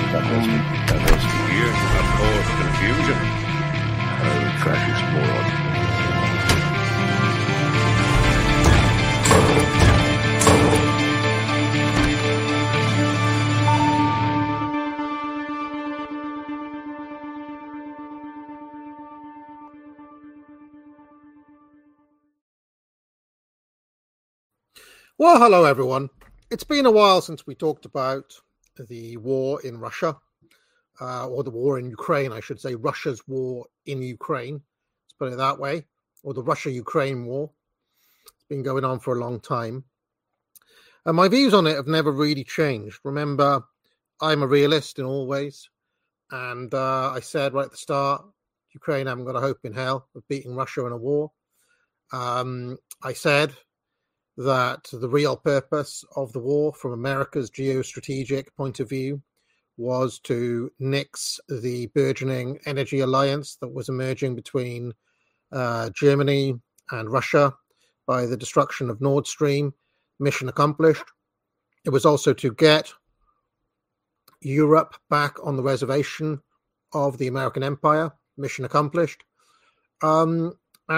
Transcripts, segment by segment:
That was 2 years that caused confusion. Fascist moron. Well, hello, everyone. It's been a while since we talked about the war in Russia, or the war in Ukraine, I should say, Russia's war in Ukraine. Let's put it that way, or the Russia-Ukraine war. It's been going on for a long time. And my views on it have never really changed. Remember, I'm a realist in all ways. And I said right at the start, Ukraine haven't got a hope in hell of beating Russia in a war. I said that the real purpose of the war from America's geostrategic point of view was to nix the burgeoning energy alliance that was emerging between Germany and Russia by the destruction of Nord Stream. Mission accomplished. It was also to get Europe back on the reservation of the American empire. Mission accomplished. And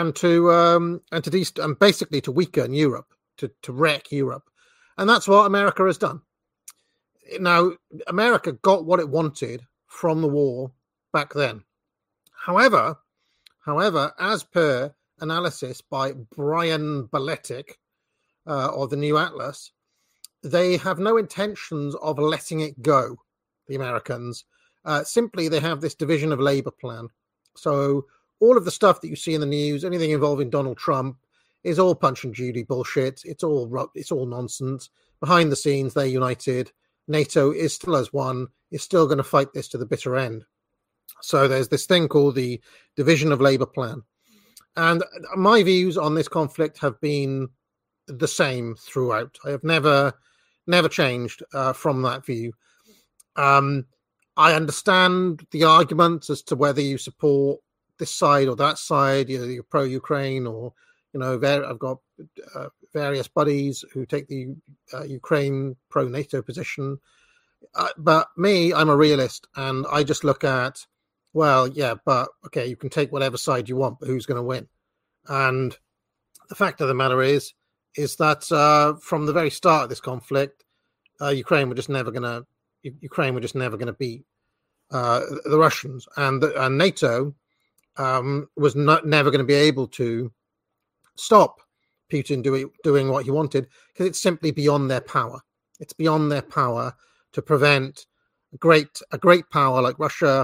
basically to weaken Europe. To wreck Europe. And that's what America has done. Now, America got what it wanted from the war back then. However, as per analysis by Brian Baletic of the New Atlas, they have no intentions of letting it go, the Americans. Simply, they have this division of labor plan. So all of the stuff that you see in the news, anything involving Donald Trump, is all Punch and Judy bullshit. It's all nonsense. Behind the scenes, they're united. NATO is still as one. Is still going to fight this to the bitter end. So there's this thing called the Division of Labor Plan. And my views on this conflict have been the same throughout. I have never changed from that view. I understand the arguments as to whether you support this side or that side. You're pro-Ukraine or I've got various buddies who take the Ukraine pro-NATO position. But me, I'm a realist, and I just look at, you can take whatever side you want, but who's going to win? And the fact of the matter is that from the very start of this conflict, Ukraine were just never going to beat the Russians, and NATO was never going to be able to stop Putin doing what he wanted, because it's simply beyond their power. It's beyond their power to prevent a great power like Russia,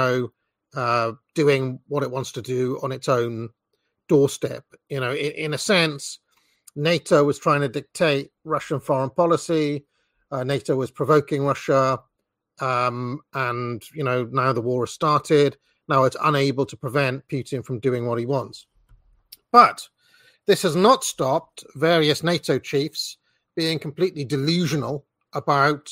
doing what it wants to do on its own doorstep. In a sense, NATO was trying to dictate Russian foreign policy. NATO was provoking Russia, and now the war has started. Now it's unable to prevent Putin from doing what he wants. But this has not stopped various NATO chiefs being completely delusional about,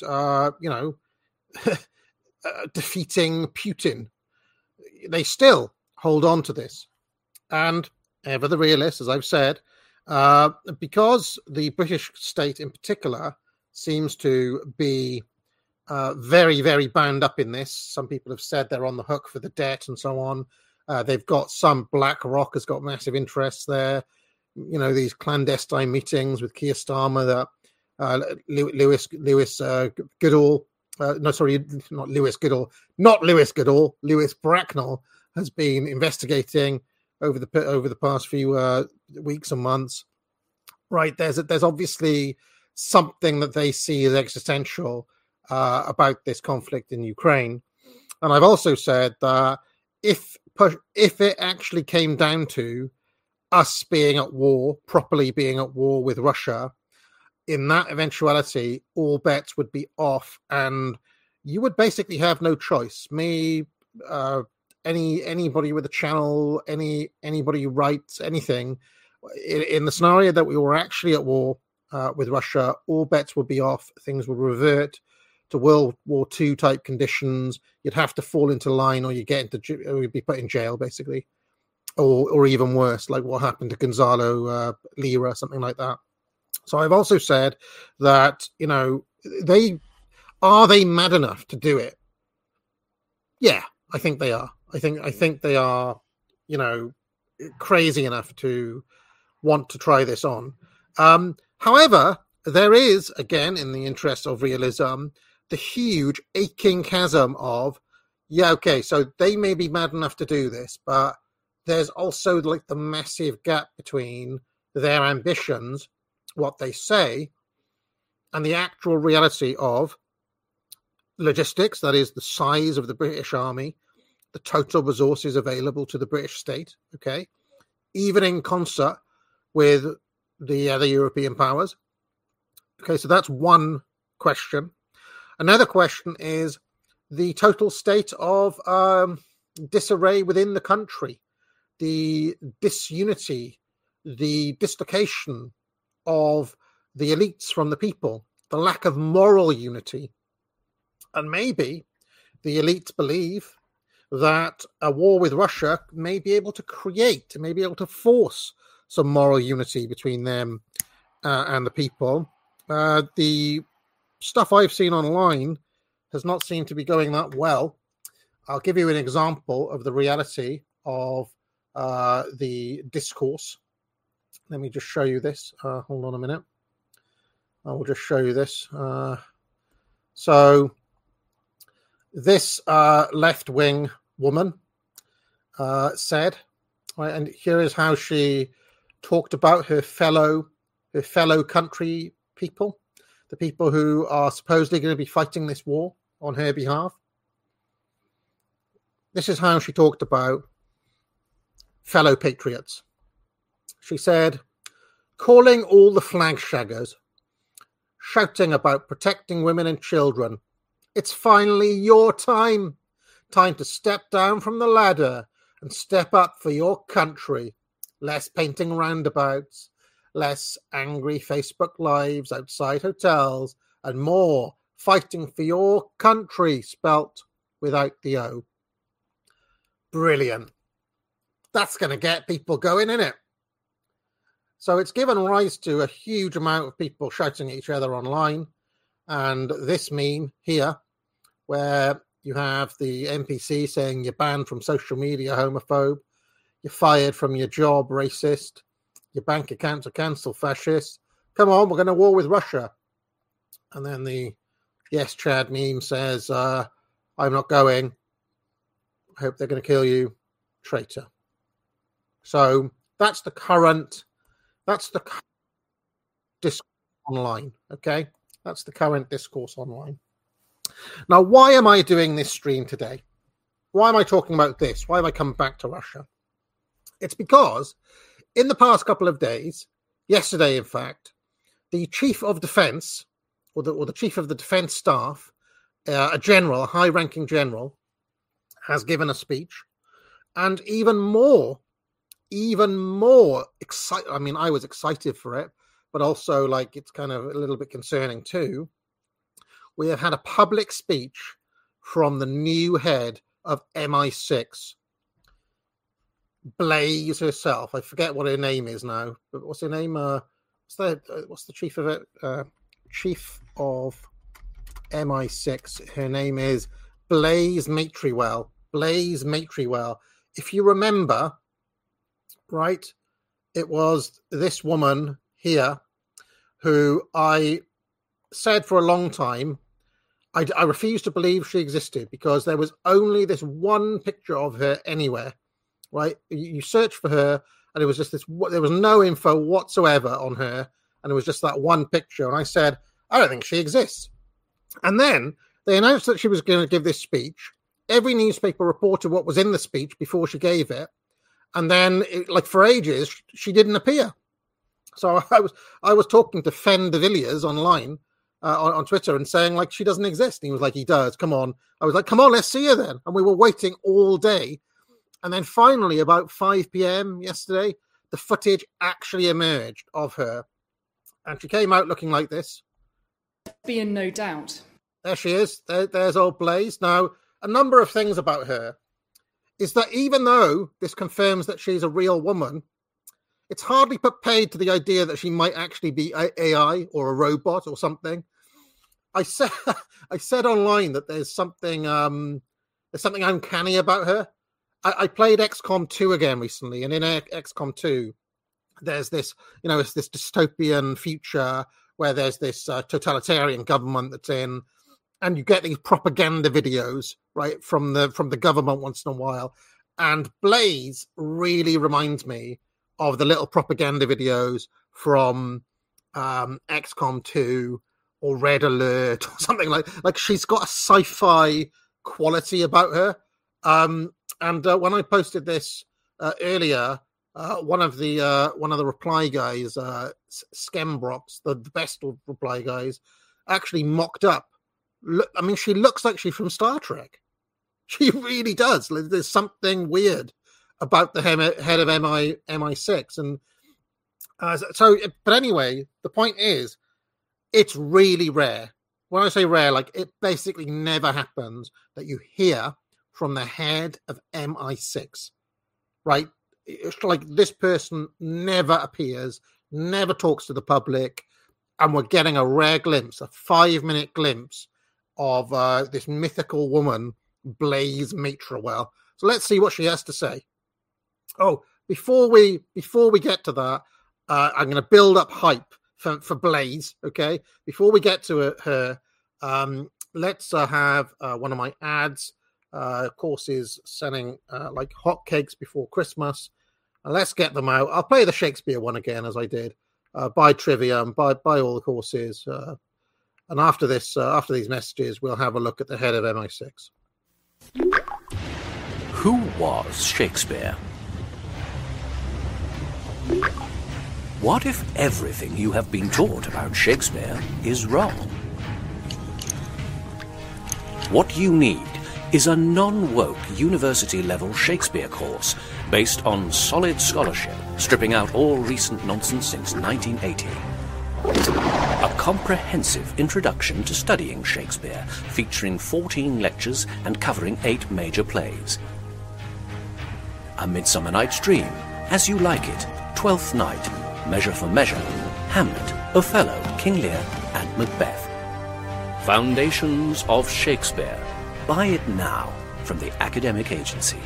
defeating Putin. They still hold on to this. And ever the realist, as I've said, because the British state in particular seems to be very, very bound up in this. Some people have said they're on the hook for the debt and so on. They've got BlackRock has got massive interests there. These clandestine meetings with Keir Starmer that Lewis Goodall, not Lewis Goodall, Lewis Bracknell has been investigating over the past few weeks and months. Right, there's obviously something that they see as existential about this conflict in Ukraine, and I've also said that if it actually came down to us properly being at war with Russia, in that eventuality, all bets would be off, and you would basically have no choice. Anybody with a channel, anybody who writes anything, in the scenario that we were actually at war with Russia, all bets would be off. Things would revert to World War II type conditions. You'd have to fall into line, or you'd be put in jail, basically. Or even worse, like what happened to Gonzalo Lira, something like that. So I've also said that, are they mad enough to do it? Yeah, I think they are. I think they are, crazy enough to want to try this on. However, there is, again, in the interest of realism, the huge aching chasm of, so they may be mad enough to do this, but there's also like the massive gap between their ambitions, what they say, and the actual reality of logistics, that is the size of the British Army, the total resources available to the British state, okay, even in concert with the other European powers. Okay, so that's one question. Another question is the total state of disarray within the country, the disunity, the dislocation of the elites from the people, the lack of moral unity. And maybe the elites believe that a war with Russia may be able to create, may be able to force some moral unity between them and the people. The stuff I've seen online has not seemed to be going that well. I'll give you an example of the reality of the discourse. Let me just show you this. Hold on a minute. I will just show you this. So this left-wing woman said, right, and here is how she talked about her fellow country people, the people who are supposedly going to be fighting this war on her behalf. This is how she talked about fellow patriots. She said, calling all the flag shaggers, shouting about protecting women and children. It's finally your time. Time to step down from the ladder and step up for your country. Less painting roundabouts, less angry Facebook lives outside hotels, and more fighting for your country, spelt without the O. Brilliant. That's going to get people going, isn't it? So it's given rise to a huge amount of people shouting at each other online. And this meme here, where you have the NPC saying you're banned from social media, homophobe, you're fired from your job, racist, your bank accounts are cancelled, fascist. Come on, we're going to war with Russia. And then the Yes Chad meme says, I'm not going. I hope they're going to kill you, traitor. So that's the current discourse online, okay? That's the current discourse online. Now, why am I doing this stream today? Why am I talking about this? Why have I come back to Russia? It's because in the past couple of days, yesterday, in fact, the chief of defense, or the chief of the defense staff, a general, a high-ranking general, has given a speech, and even more excited. I mean, I was excited for it, but also like it's kind of a little bit concerning too. We have had a public speech from the new head of MI6, Blaze herself. I forget what her name is now, but what's her name? What's the chief of it? Chief of MI6. Her name is Blaze Matrywell. Blaze Matrywell. If you remember, right, it was this woman here who I said for a long time I refused to believe she existed because there was only this one picture of her anywhere, right? You search for her and it was just this, there was no info whatsoever on her, and it was just that one picture. And I said, I don't think she exists. And then they announced that she was going to give this speech. Every newspaper reported what was in the speech before she gave it. And then, for ages, she didn't appear. So I was talking to Fen de Villiers online on Twitter and saying, she doesn't exist. And he was like, he does. Come on. I was like, come on, let's see her then. And we were waiting all day. And then finally, about 5 p.m. yesterday, the footage actually emerged of her. And she came out looking like this. Be in no doubt. There she is. There's old Blaze. Now, a number of things about her is that even though this confirms that she's a real woman, it's hardly put paid to the idea that she might actually be AI or a robot or something. I said online that there's something There's something uncanny about her. I played XCOM 2 again recently, and in XCOM 2, there's this, it's this dystopian future where there's this totalitarian government that's in, and you get these propaganda videos, right, from the government once in a while. And Blaze really reminds me of the little propaganda videos from XCOM 2 or Red Alert or something like she's got a sci-fi quality about her. And when I posted this earlier, one of the reply guys, Skembrox, the best of reply guys, actually mocked up. I mean, she looks like she's from Star Trek. She really does. There's something weird about the head of MI6, and But anyway, the point is, it's really rare. When I say rare, like it basically never happens that you hear from the head of MI6, right? It's like this person never appears, never talks to the public, and we're getting a rare glimpse, a 5-minute glimpse of this mythical woman, Blaze Matrawell. So let's see what she has to say. Oh, before we get to that, I'm going to build up hype for Blaze. Okay, before we get to her, let's have one of my ads. Courses selling like hotcakes before Christmas. Let's get them out. I'll play the Shakespeare one again as I did. Buy Trivium, buy all the courses, and after this, after these messages, we'll have a look at the head of MI6. Who was Shakespeare? What if everything you have been taught about Shakespeare is wrong? What you need is a non-woke university-level Shakespeare course based on solid scholarship, stripping out all recent nonsense since 1980. A comprehensive introduction to studying Shakespeare, featuring 14 lectures and covering 8 major plays. A Midsummer Night's Dream, As You Like It, Twelfth Night, Measure for Measure, Hamlet, Othello, King Lear, and Macbeth. Foundations of Shakespeare. Buy it now from the Academic Agency.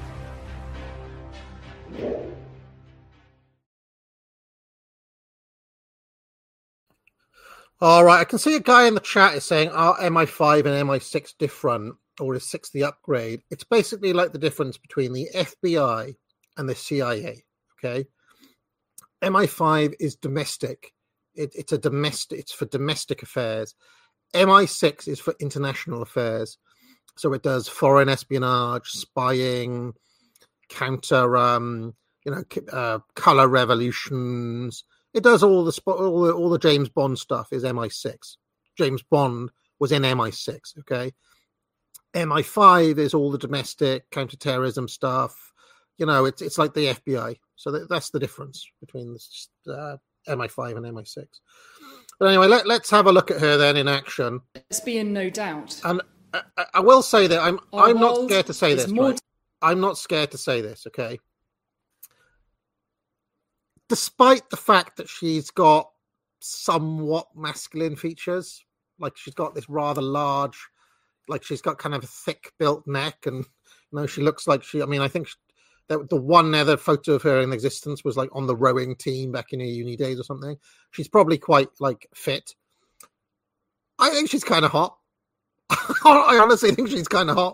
All right, I can see a guy in the chat is saying, are MI5 and MI6 different, or is 6 the upgrade? It's basically like the difference between the FBI and the CIA, okay? MI5 is domestic. It's for domestic affairs. MI6 is for international affairs. So it does foreign espionage, spying, counter, color revolutions. It does all the James Bond stuff is MI6. James Bond was in MI6, okay? MI5 is all the domestic counterterrorism stuff. It's like the FBI. So that's the difference between MI5 and MI6. But anyway, let's have a look at her then in action. Let's be in no doubt. And I will say that I'm not scared to say this. Right? I'm not scared to say this, okay? Despite the fact that she's got somewhat masculine features, like she's got this rather large, like she's got kind of a thick-built neck, and she looks like I think that the one other photo of her in existence was like on the rowing team back in her uni days or something. She's probably quite like fit. I think she's kind of hot. I honestly think she's kind of hot.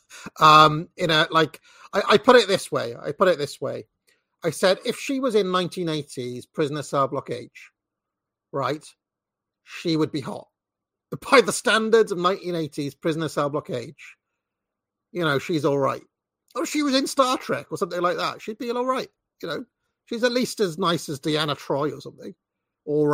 I put it this way. I said, if she was in 1980s Prisoner Cell Block H, right, she would be hot. But by the standards of 1980s Prisoner Cell Block H, she's all right. Or she was in Star Trek or something like that, she'd be all right. She's at least as nice as Deanna Troi or something. Or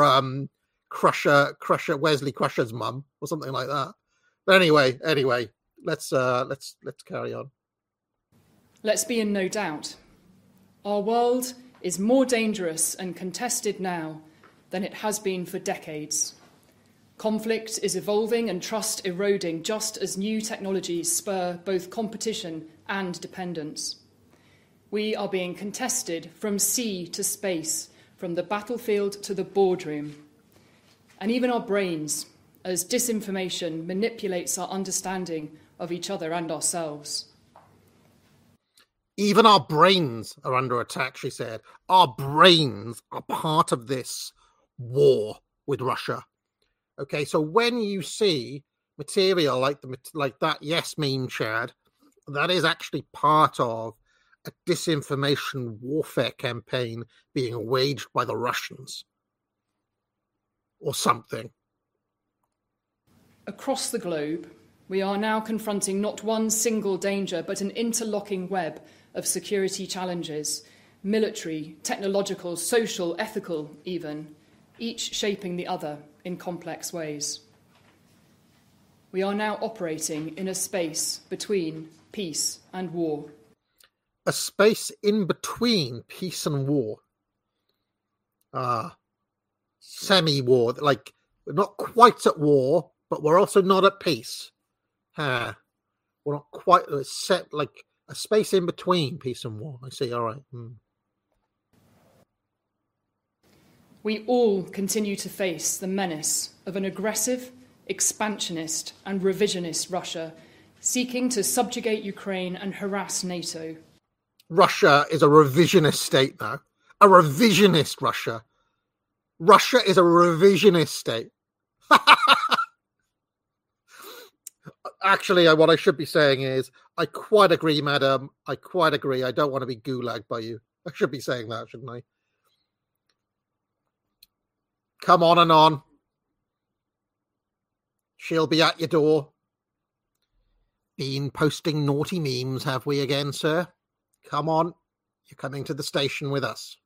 Wesley Crusher's mum or something like that. But anyway, let's carry on. Let's be in no doubt. Our world is more dangerous and contested now than it has been for decades. Conflict is evolving and trust eroding just as new technologies spur both competition and dependence. We are being contested from sea to space, from the battlefield to the boardroom. And even our brains, as disinformation manipulates our understanding of each other and ourselves. Even our brains are under attack, she said. Our brains are part of this war with Russia. Okay, so when you see material like that yes meme, Chad, that is actually part of a disinformation warfare campaign being waged by the Russians or something. Across the globe, we are now confronting not one single danger, but an interlocking web of security challenges, military, technological, social, ethical even, each shaping the other in complex ways. We are now operating in a space between peace and war. A space in between peace and war. Semi-war, like we're not quite at war, but we're also not at peace. We're not quite set, like a space in between peace and war. I see. All right. We all continue to face the menace of an aggressive, expansionist and revisionist Russia seeking to subjugate Ukraine and harass NATO. Russia is a revisionist state now. A revisionist Russia. Russia is a revisionist state. Actually, what I should be saying is, I quite agree, madam. I quite agree. I don't want to be gulagged by you. I should be saying that, shouldn't I? Come on and on. She'll be at your door. Been posting naughty memes, have we again, sir? Come on. You're coming to the station with us.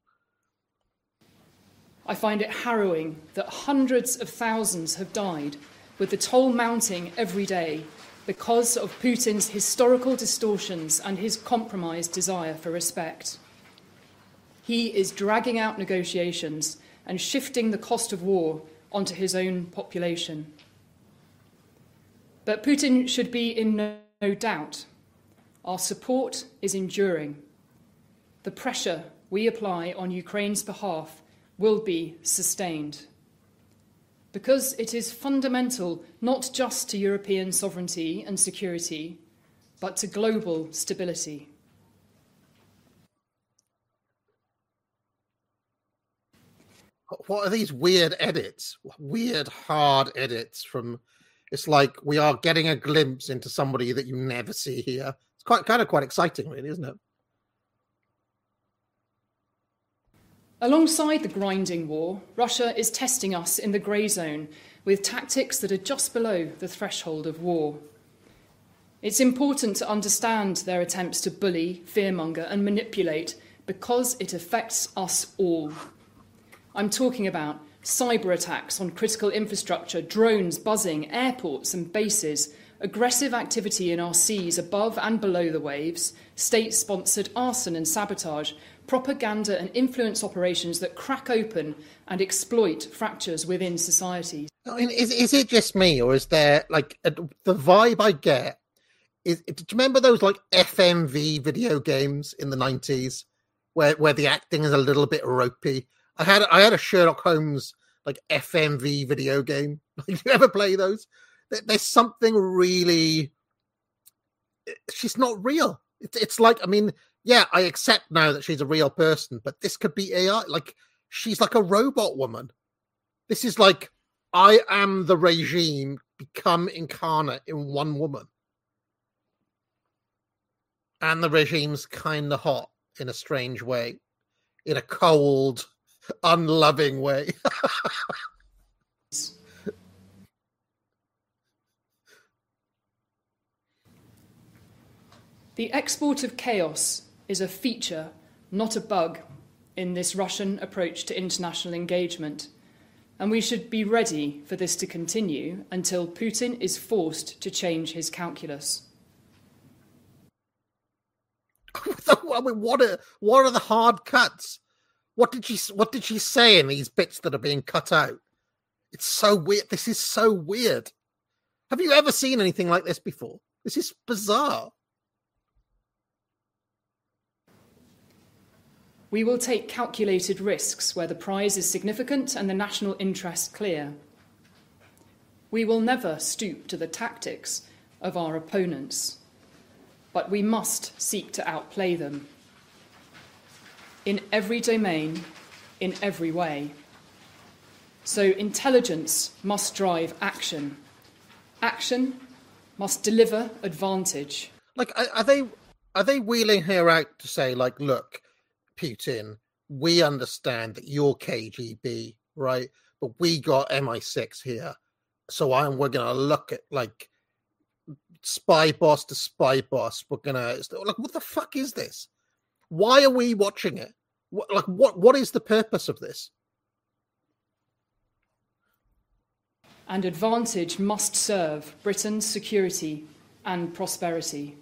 I find it harrowing that hundreds of thousands have died, with the toll mounting every day because of Putin's historical distortions and his compromised desire for respect. He is dragging out negotiations and shifting the cost of war onto his own population. But Putin should be in no doubt. Our support is enduring. The pressure we apply on Ukraine's behalf will be sustained. Because it is fundamental not just to European sovereignty and security, but to global stability. What are these weird edits? Weird, hard edits from... It's like we are getting a glimpse into somebody that you never see here. It's quite exciting, really, isn't it? Alongside the grinding war, Russia is testing us in the grey zone with tactics that are just below the threshold of war. It's important to understand their attempts to bully, fearmonger and manipulate because it affects us all. I'm talking about cyber attacks on critical infrastructure, drones buzzing, airports and bases, aggressive activity in our seas above and below the waves, state-sponsored arson and sabotage, propaganda and influence operations that crack open and exploit fractures within societies. I mean, is it just me, or is there, like, the vibe I get is, do you remember those, like, FMV video games in the 90s where the acting is a little bit ropey? I had a Sherlock Holmes, like, FMV video game. Do you ever play those? There's something really... She's not real. It's like, I mean... Yeah, I accept now that she's a real person, but this could be AI. Like, she's like a robot woman. This is like, I am the regime become incarnate in one woman. And the regime's kind of hot in a strange way. In a cold, unloving way. The export of chaos is a feature, not a bug, in this Russian approach to international engagement. And we should be ready for this to continue until Putin is forced to change his calculus. I mean, what are the hard cuts? What did she say in these bits that are being cut out? It's so weird. This is so weird. Have you ever seen anything like this before? This is bizarre. We will take calculated risks where the prize is significant and the national interest clear. We will never stoop to the tactics of our opponents, but we must seek to outplay them. In every domain, in every way. So intelligence must drive action. Action must deliver advantage. Like, are they wheeling her out to say, like, look, Putin, we understand that you're KGB, right? But we got MI6 here, so we're gonna look at like spy boss to spy boss. We're gonna like, what the fuck is this? Why are we watching it? What is the purpose of this? And advantage must serve Britain's security and prosperity.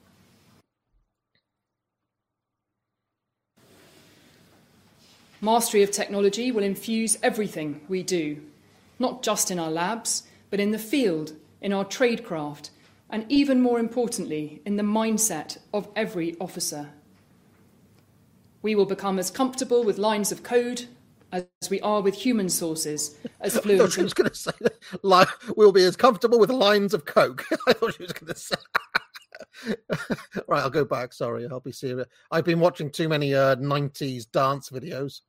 Mastery of technology will infuse everything we do, not just in our labs, but in the field, in our tradecraft, and even more importantly, in the mindset of every officer. We will become as comfortable with lines of code as we are with human sources, as fluent. I thought she was going to say that we'll be as comfortable with lines of coke. I thought she was going to say. Right, I'll go back. Sorry, I'll be serious. I've been watching too many 90s dance videos.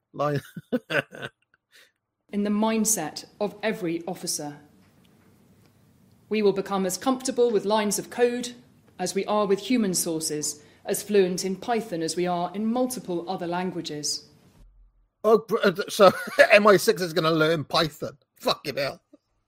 In the mindset of every officer. We will become as comfortable with lines of code as we are with human sources, as fluent in Python as we are in multiple other languages. Oh, so MI6 is going to learn Python. Fucking hell.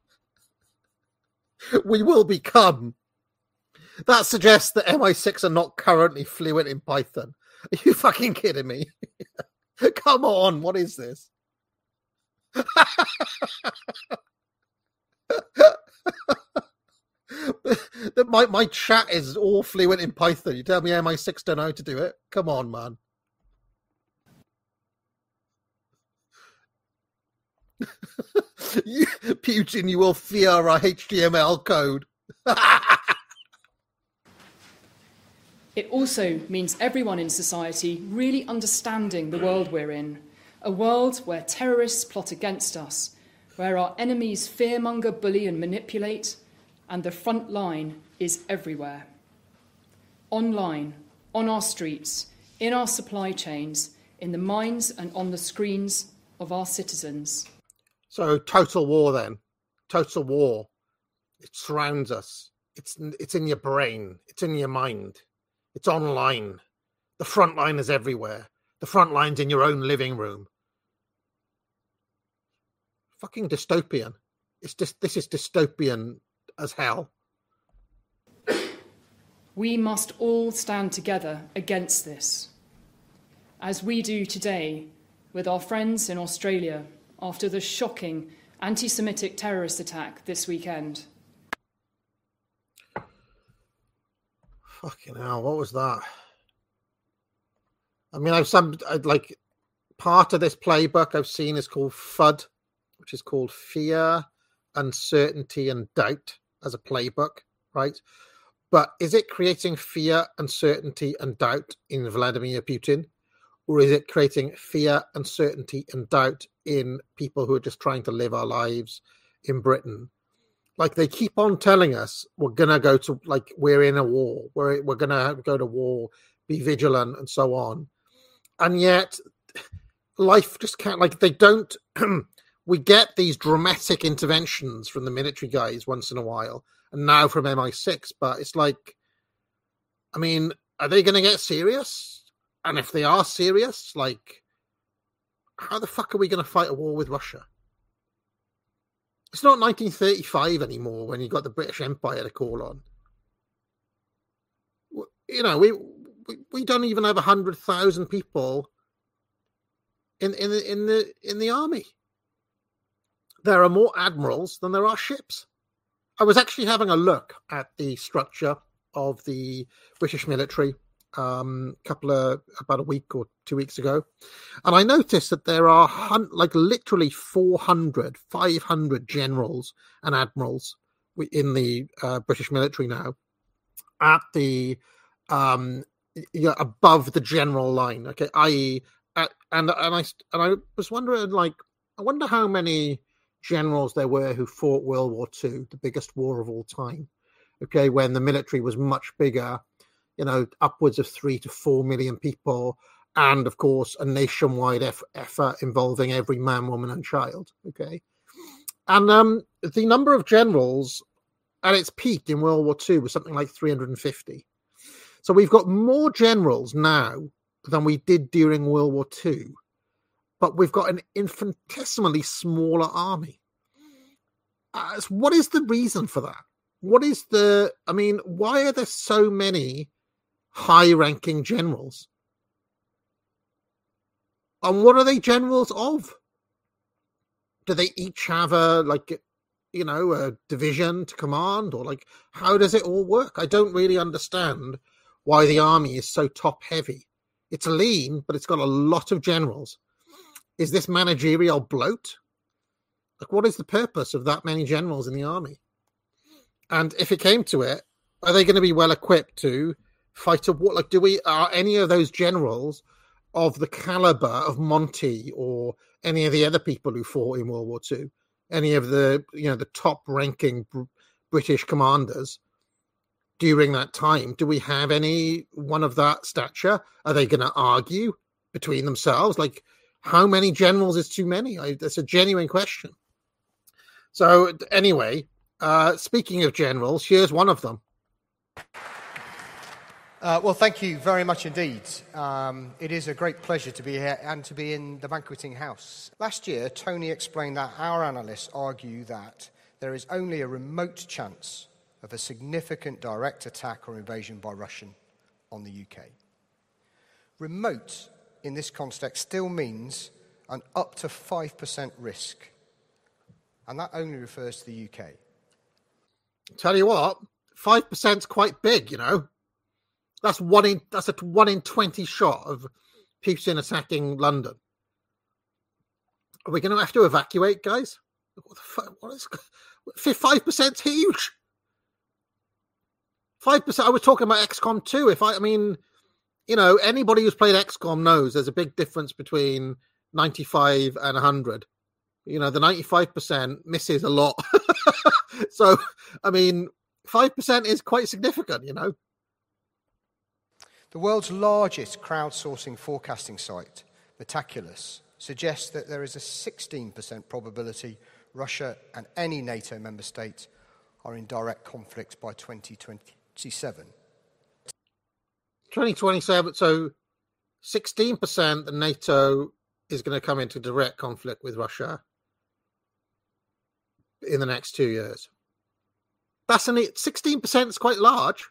We will become. That suggests that MI6 are not currently fluent in Python. Are you fucking kidding me? Come on, what is this? My chat is all fluent in Python. You tell me MI6 don't know how to do it? Come on, man. Putin, you will fear our HTML code. It also means everyone in society really understanding the world we're in, a world where terrorists plot against us, where our enemies fearmonger, bully and manipulate, and the front line is everywhere. Online, on our streets, in our supply chains, in the minds and on the screens of our citizens. So total war then. Total war. It surrounds us. It's in your brain. It's in your mind. It's online. The front line is everywhere. The front line's in your own living room. Fucking dystopian. This is dystopian as hell. We must all stand together against this, as we do today with our friends in Australia after the shocking anti-Semitic terrorist attack this weekend. Fucking hell, what was that? I mean, like part of this playbook I've seen is called FUD, which is called Fear, Uncertainty and Doubt as a playbook, right? But is it creating fear, uncertainty and doubt in Vladimir Putin? Or is it creating fear, uncertainty and doubt in people who are just trying to live our lives in Britain? Like, they keep on telling us we're going to go to, like, we're in a war. We're going to go to war, be vigilant and so on. And yet life just can't, like, they don't, we get these dramatic interventions from the military guys once in a while and now from MI6, but it's like, I mean, are they going to get serious? And if they are serious, like, how the fuck are we going to fight a war with Russia? It's not 1935 anymore when you got the British Empire to call on. You know, we don't even have 100,000 people in the army. There are more admirals than there are ships. I was actually having a look at the structure of the British military about a week or 2 weeks ago, and I noticed that there are like literally 400, 500 generals and admirals in the British military now at the above the general line. Okay, i.e., and I was wondering, like, I wonder how many generals there were who fought World War II, the biggest war of all time, okay, when the military was much bigger, upwards of 3 to 4 million people, and of course a nationwide effort involving every man, woman, and child. Okay, and the number of generals at its peak in World War II was something like 350. So we've got more generals now than we did during World War II, but we've got an infinitesimally smaller army. So what is the reason for that? Why are there so many high-ranking generals? And what are they generals of? Do they each have a division to command, or how does it all work? I don't really understand why the army is so top-heavy. It's lean, but it's got a lot of generals. Is this managerial bloat? What is the purpose of that many generals in the army? And if it came to it, are they going to be well equipped to fight a war? Are any of those generals of the caliber of Monty or any of the other people who fought in World War II? Any of the top ranking British commanders during that time? Do we have any one of that stature? Are they going to argue between themselves? How many generals is too many? That's a genuine question. So anyway, speaking of generals, here's one of them. Well, thank you very much indeed. It is a great pleasure to be here and to be in the banqueting house. Last year, Tony explained that our analysts argue that there is only a remote chance of a significant direct attack or invasion by Russia on the UK. Remote, in this context, still means an up to 5% risk. And that only refers to the UK. Tell you what, 5% is quite big, That's a 1 in 20 shot of Putin attacking London. Are we going to have to evacuate, guys? What the fuck? 5%'s huge. 5%. I was talking about XCOM 2. Anybody who's played XCOM knows there's a big difference between 95 and 100. The 95% misses a lot. So, 5% is quite significant, The world's largest crowdsourcing forecasting site, Metaculus, suggests that there is a 16% probability Russia and any NATO member state are in direct conflict by 2027. 2027, so 16% that NATO is going to come into direct conflict with Russia in the next 2 years. 16% is quite large.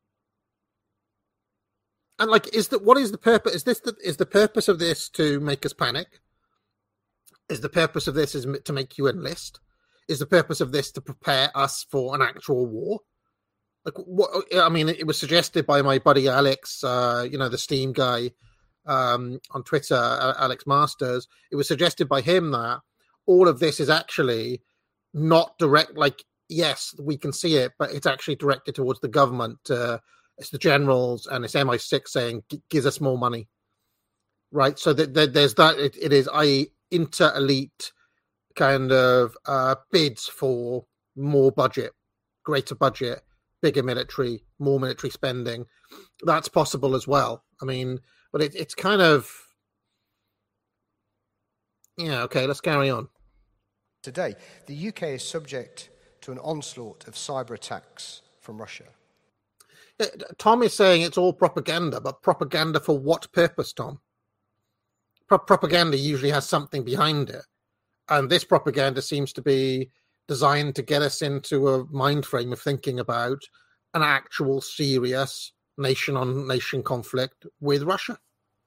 And what is the purpose? Is the purpose of this to make us panic? Is the purpose of this to make you enlist? Is the purpose of this to prepare us for an actual war? It was suggested by my buddy Alex, the Steam guy on Twitter, Alex Masters. It was suggested by him that all of this is actually not direct. Yes, we can see it, but it's actually directed towards the government. It's the generals and it's MI6 saying, gives us more money. Right? So there's that. It is, i.e., inter-elite kind of bids for more budget, greater budget, bigger military, more military spending. That's possible as well. But it's kind of... Yeah, okay, let's carry on. Today, the UK is subject to an onslaught of cyber attacks from Russia. Tom is saying it's all propaganda, but propaganda for what purpose, Tom? Propaganda usually has something behind it. And this propaganda seems to be designed to get us into a mind frame of thinking about an actual serious nation-on-nation conflict with Russia.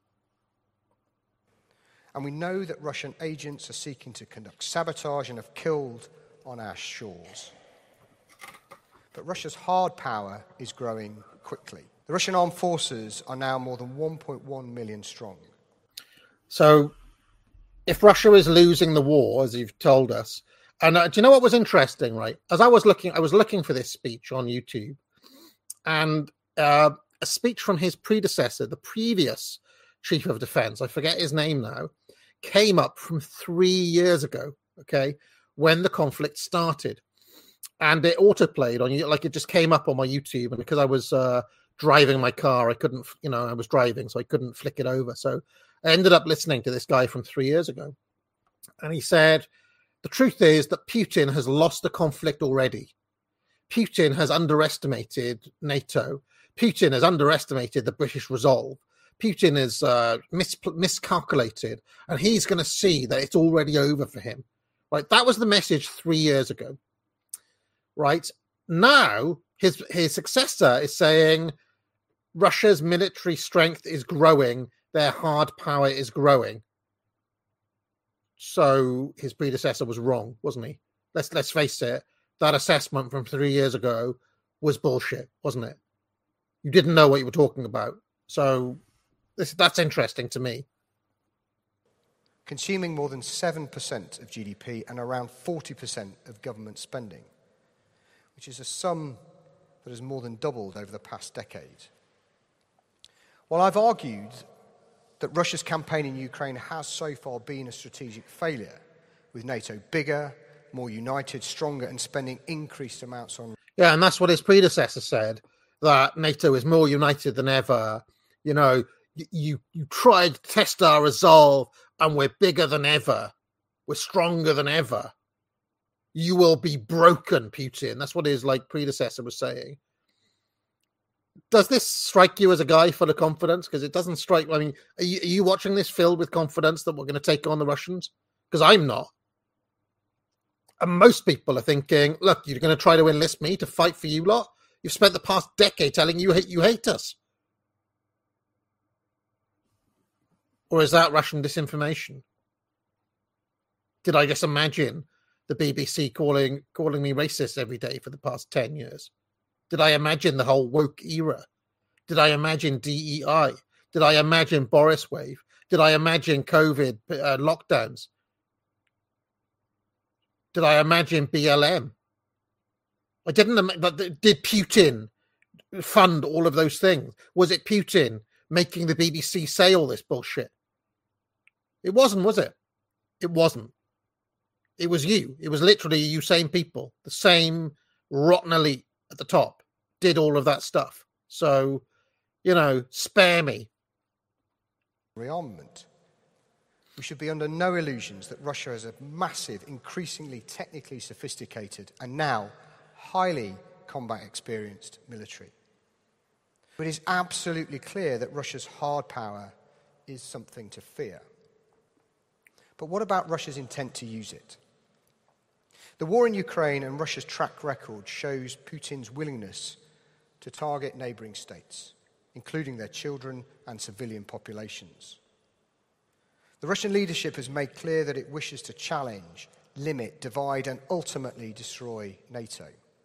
And we know that Russian agents are seeking to conduct sabotage and have killed on our shores. But Russia's hard power is growing quickly. The Russian armed forces are now more than 1.1 million strong. So if Russia is losing the war, as you've told us, and do you know what was interesting, right? As I was looking for this speech on YouTube, and a speech from his predecessor, the previous chief of defense, I forget his name now, came up from 3 years ago, okay, when the conflict started. and it autoplayed on you, like it just came up on my YouTube, and because I was driving my car, I couldn't, I was driving, so I couldn't flick it over. So I ended up listening to this guy from 3 years ago, and he said, the truth is that Putin has lost the conflict already. Putin has underestimated NATO. Putin has underestimated the British resolve. Putin is miscalculated, and he's going to see that it's already over for him. Right? That was the message 3 years ago. Right? Now, his successor is saying Russia's military strength is growing, their hard power is growing. So his predecessor was wrong, wasn't he? Let's face it, that assessment from 3 years ago was bullshit, wasn't it? You didn't know what you were talking about. So that's interesting to me. Consuming more than 7% of GDP and around 40% of government spending, which is a sum that has more than doubled over the past decade. While I've argued that Russia's campaign in Ukraine has so far been a strategic failure, with NATO bigger, more united, stronger, and spending increased amounts on... Yeah, and that's what his predecessor said, that NATO is more united than ever. You tried to test our resolve, and we're bigger than ever. We're stronger than ever. You will be broken, Putin. That's what his predecessor was saying. Does this strike you as a guy full of confidence? Because it doesn't strike. I mean, are you watching this filled with confidence that we're going to take on the Russians? Because I'm not. And most people are thinking, look, you're going to try to enlist me to fight for you lot? You've spent the past decade telling you hate us. Or is that Russian disinformation? Did I just imagine the BBC calling me racist every day for the past 10 years? Did I imagine the whole woke era? Did I imagine DEI? Did I imagine Boris wave? Did I imagine COVID lockdowns? Did I imagine BLM? I didn't. But did Putin fund all of those things? Was it Putin making the BBC say all this bullshit? It wasn't, was it? It wasn't. It was you. It was literally you same people, the same rotten elite at the top did all of that stuff. So, spare me. Rearmament. We should be under no illusions that Russia is a massive, increasingly technically sophisticated and now highly combat experienced military. But it is absolutely clear that Russia's hard power is something to fear. But what about Russia's intent to use it? The war in Ukraine and Russia's track record shows Putin's willingness to target neighbouring states, including their children and civilian populations. The Russian leadership has made clear that it wishes to challenge, limit, divide, and ultimately destroy NATO.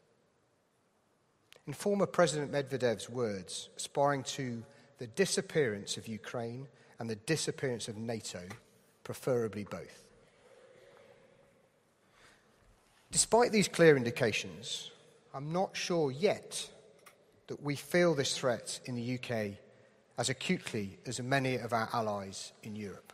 In former President Medvedev's words, aspiring to the disappearance of Ukraine and the disappearance of NATO, preferably both. Despite these clear indications, I'm not sure yet that we feel this threat in the UK as acutely as many of our allies in Europe.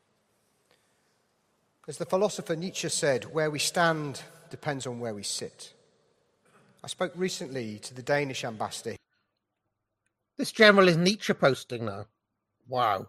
As the philosopher Nietzsche said, where we stand depends on where we sit. I spoke recently to the Danish ambassador. This general is Nietzsche posting now. Wow.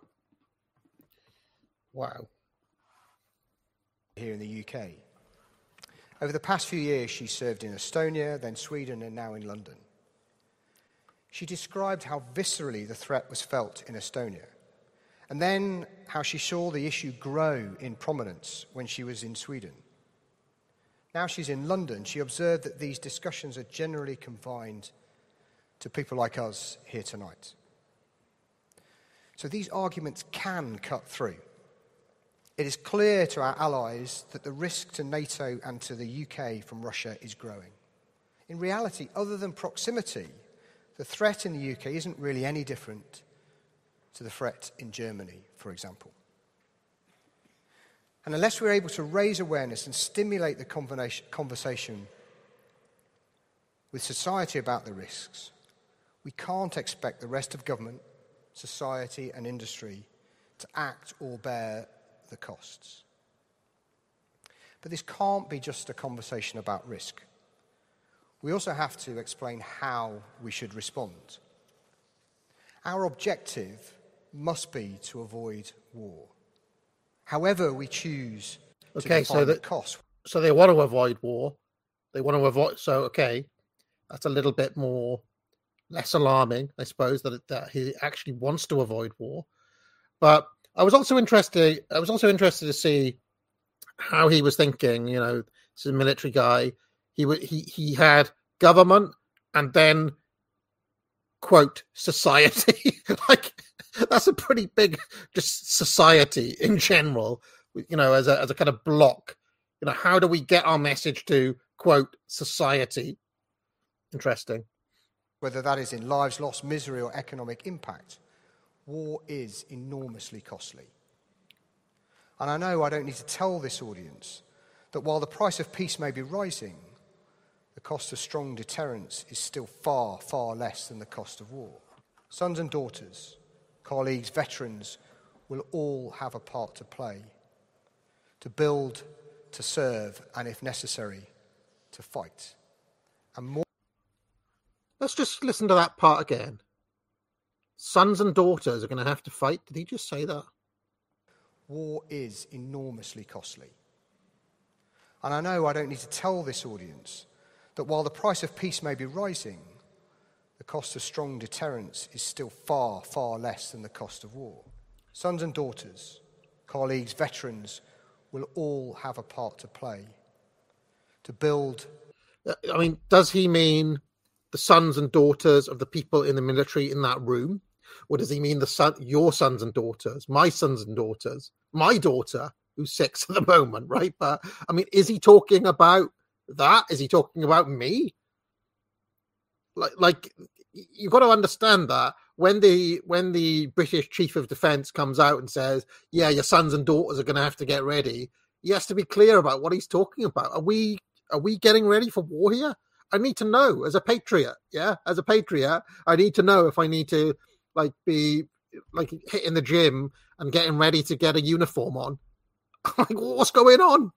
Here in the UK. Over the past few years, she served in Estonia, then Sweden, and now in London. She described how viscerally the threat was felt in Estonia, and then how she saw the issue grow in prominence when she was in Sweden. Now she's in London, she observed that these discussions are generally confined to people like us here tonight. So these arguments can cut through. It is clear to our allies that the risk to NATO and to the UK from Russia is growing. In reality, other than proximity, the threat in the UK isn't really any different to the threat in Germany, for example. And unless we're able to raise awareness and stimulate the conversation with society about the risks, we can't expect the rest of government, society and industry to act or bear the costs. But this can't be just a conversation about risk. We also have to explain how we should respond. Our objective must be to avoid war. However we choose to define the cost. So they want to avoid war. They want to avoid. So, okay, that's a little bit less alarming, I suppose, that he actually wants to avoid war. But I was also interested to see how he was thinking. You know, this is a military guy. He had government and then, quote, society. Like, that's a pretty big just society in general, you know, as a kind of block. You know, how do we get our message to, quote, society? Interesting. Whether that is in lives lost, misery, or economic impact, war is enormously costly. And I know I don't need to tell this audience that while the price of peace may be rising, the cost of strong deterrence is still far, far less than the cost of war. Sons and daughters, colleagues, veterans will all have a part to play, to build, to serve, and if necessary, to fight. And more. Let's just listen to that part again. Sons and daughters are going to have to fight. Did he just say that? War is enormously costly. And I know I don't need to tell this audience that while the price of peace may be rising, the cost of strong deterrence is still far, far less than the cost of war. Sons and daughters, colleagues, veterans will all have a part to play, to build. I mean, does he mean the sons and daughters of the people in the military in that room? Or does he mean your sons and daughters, my sons and daughters, my daughter, who's 6 at the moment, right? But, I mean, is he talking about that? Is he talking about me? Like you've got to understand that when the British Chief of Defence comes out and says, yeah, your sons and daughters are going to have to get ready, he has to be clear about what he's talking about. Are we getting ready for war here? I need to know as a patriot. Yeah, as a patriot, I need to know if I need to be hitting the gym and getting ready to get a uniform on. Like, what's going on?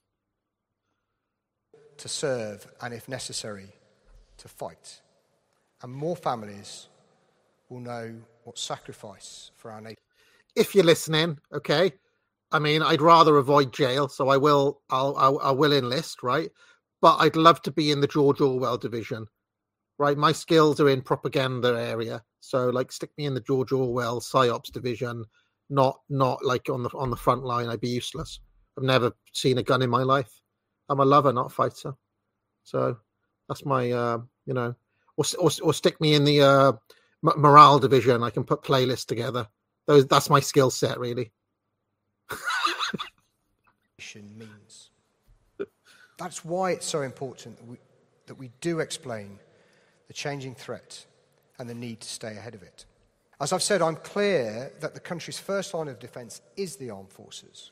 To serve and, if necessary, to fight. And more families will know what sacrifice for our nation. If you're listening, okay. I mean, I'd rather avoid jail, so I will enlist, right? But I'd love to be in the George Orwell division, right? My skills are in propaganda area, so stick me in the George Orwell psyops division. Not like on the front line. I'd be useless. I've never seen a gun in my life. I'm a lover, not a fighter. So that's my or stick me in the morale division. I can put playlists together. That's my skill set, really. Means. That's why it's so important that we do explain the changing threat and the need to stay ahead of it. As I've said, I'm clear that the country's first line of defence is the armed forces.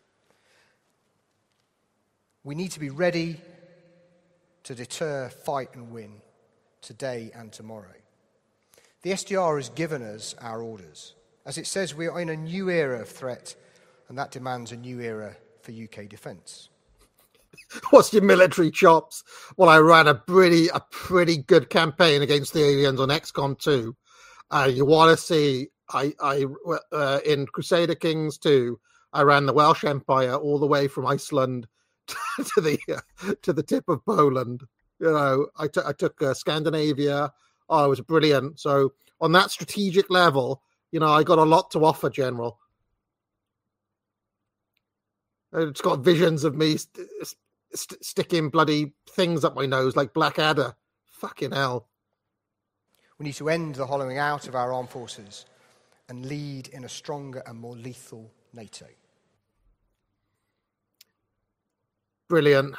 We need to be ready to deter, fight and win today and tomorrow. The SDR has given us our orders. As it says, we are in a new era of threat, and that demands a new era for UK defence. What's your military chops? Well, I ran a pretty good campaign against the aliens on XCOM 2. You want to see? I in Crusader Kings 2, I ran the Welsh Empire all the way from Iceland to the tip of Poland. You know, I took Scandinavia. Oh, it was brilliant. So on that strategic level, you know, I got a lot to offer, General. It's got visions of me sticking bloody things up my nose like Blackadder. Fucking hell. We need to end the hollowing out of our armed forces and lead in a stronger and more lethal NATO. Brilliant.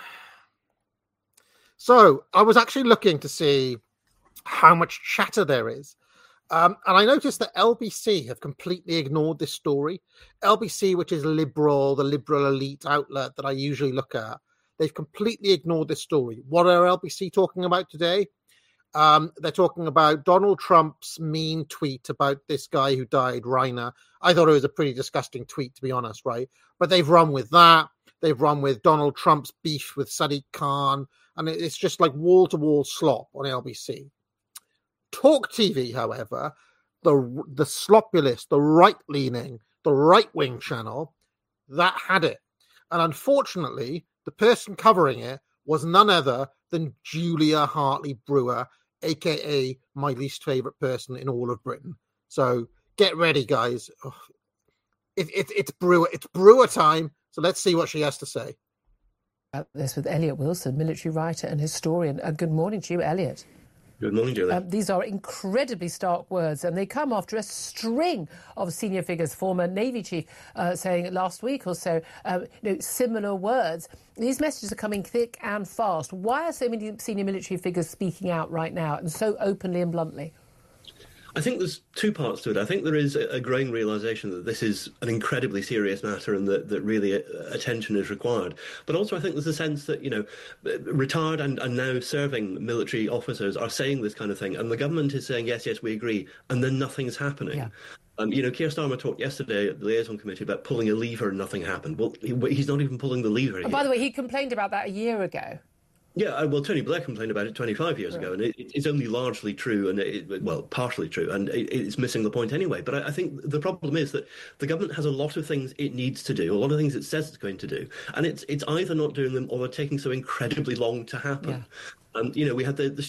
So I was actually looking to see how much chatter there is. And I noticed that LBC have completely ignored this story. LBC, which is the liberal elite outlet that I usually look at, they've completely ignored this story. What are LBC talking about today? They're talking about Donald Trump's mean tweet about this guy who died, Reiner. I thought it was a pretty disgusting tweet, to be honest, right? But they've run with that. They've run with Donald Trump's beef with Sadiq Khan and it's just like wall-to-wall slop on LBC. Talk TV, however, the sloppulous, the right-leaning, the right-wing channel, that had it. And unfortunately, the person covering it was none other than Julia Hartley-Brewer, a.k.a. my least favourite person in all of Britain. So get ready, guys. It's Brewer time, so let's see what she has to say. This with Elliot Wilson, military writer and historian. Good morning to you, Elliot. Good morning, Julie. These are incredibly stark words, and they come after a string of senior figures, former Navy chief saying last week or so, similar words. These messages are coming thick and fast. Why are so many senior military figures speaking out right now and so openly and bluntly? I think there's two parts to it. I think there is a growing realisation that this is an incredibly serious matter and that really attention is required. But also I think there's a sense that, retired and now serving military officers are saying this kind of thing, and the government is saying, yes, we agree, and then nothing's happening. Yeah. Keir Starmer talked yesterday at the liaison committee about pulling a lever and nothing happened. Well, he's not even pulling the lever. And by the way, he complained about that a year ago. Yeah, well, Tony Blair complained about it 25 years ago, and it's only largely true, and partially true, and it's missing the point anyway. But I think the problem is that the government has a lot of things it needs to do, a lot of things it says it's going to do, and it's either not doing them or they're taking so incredibly long to happen. Yeah. And we had the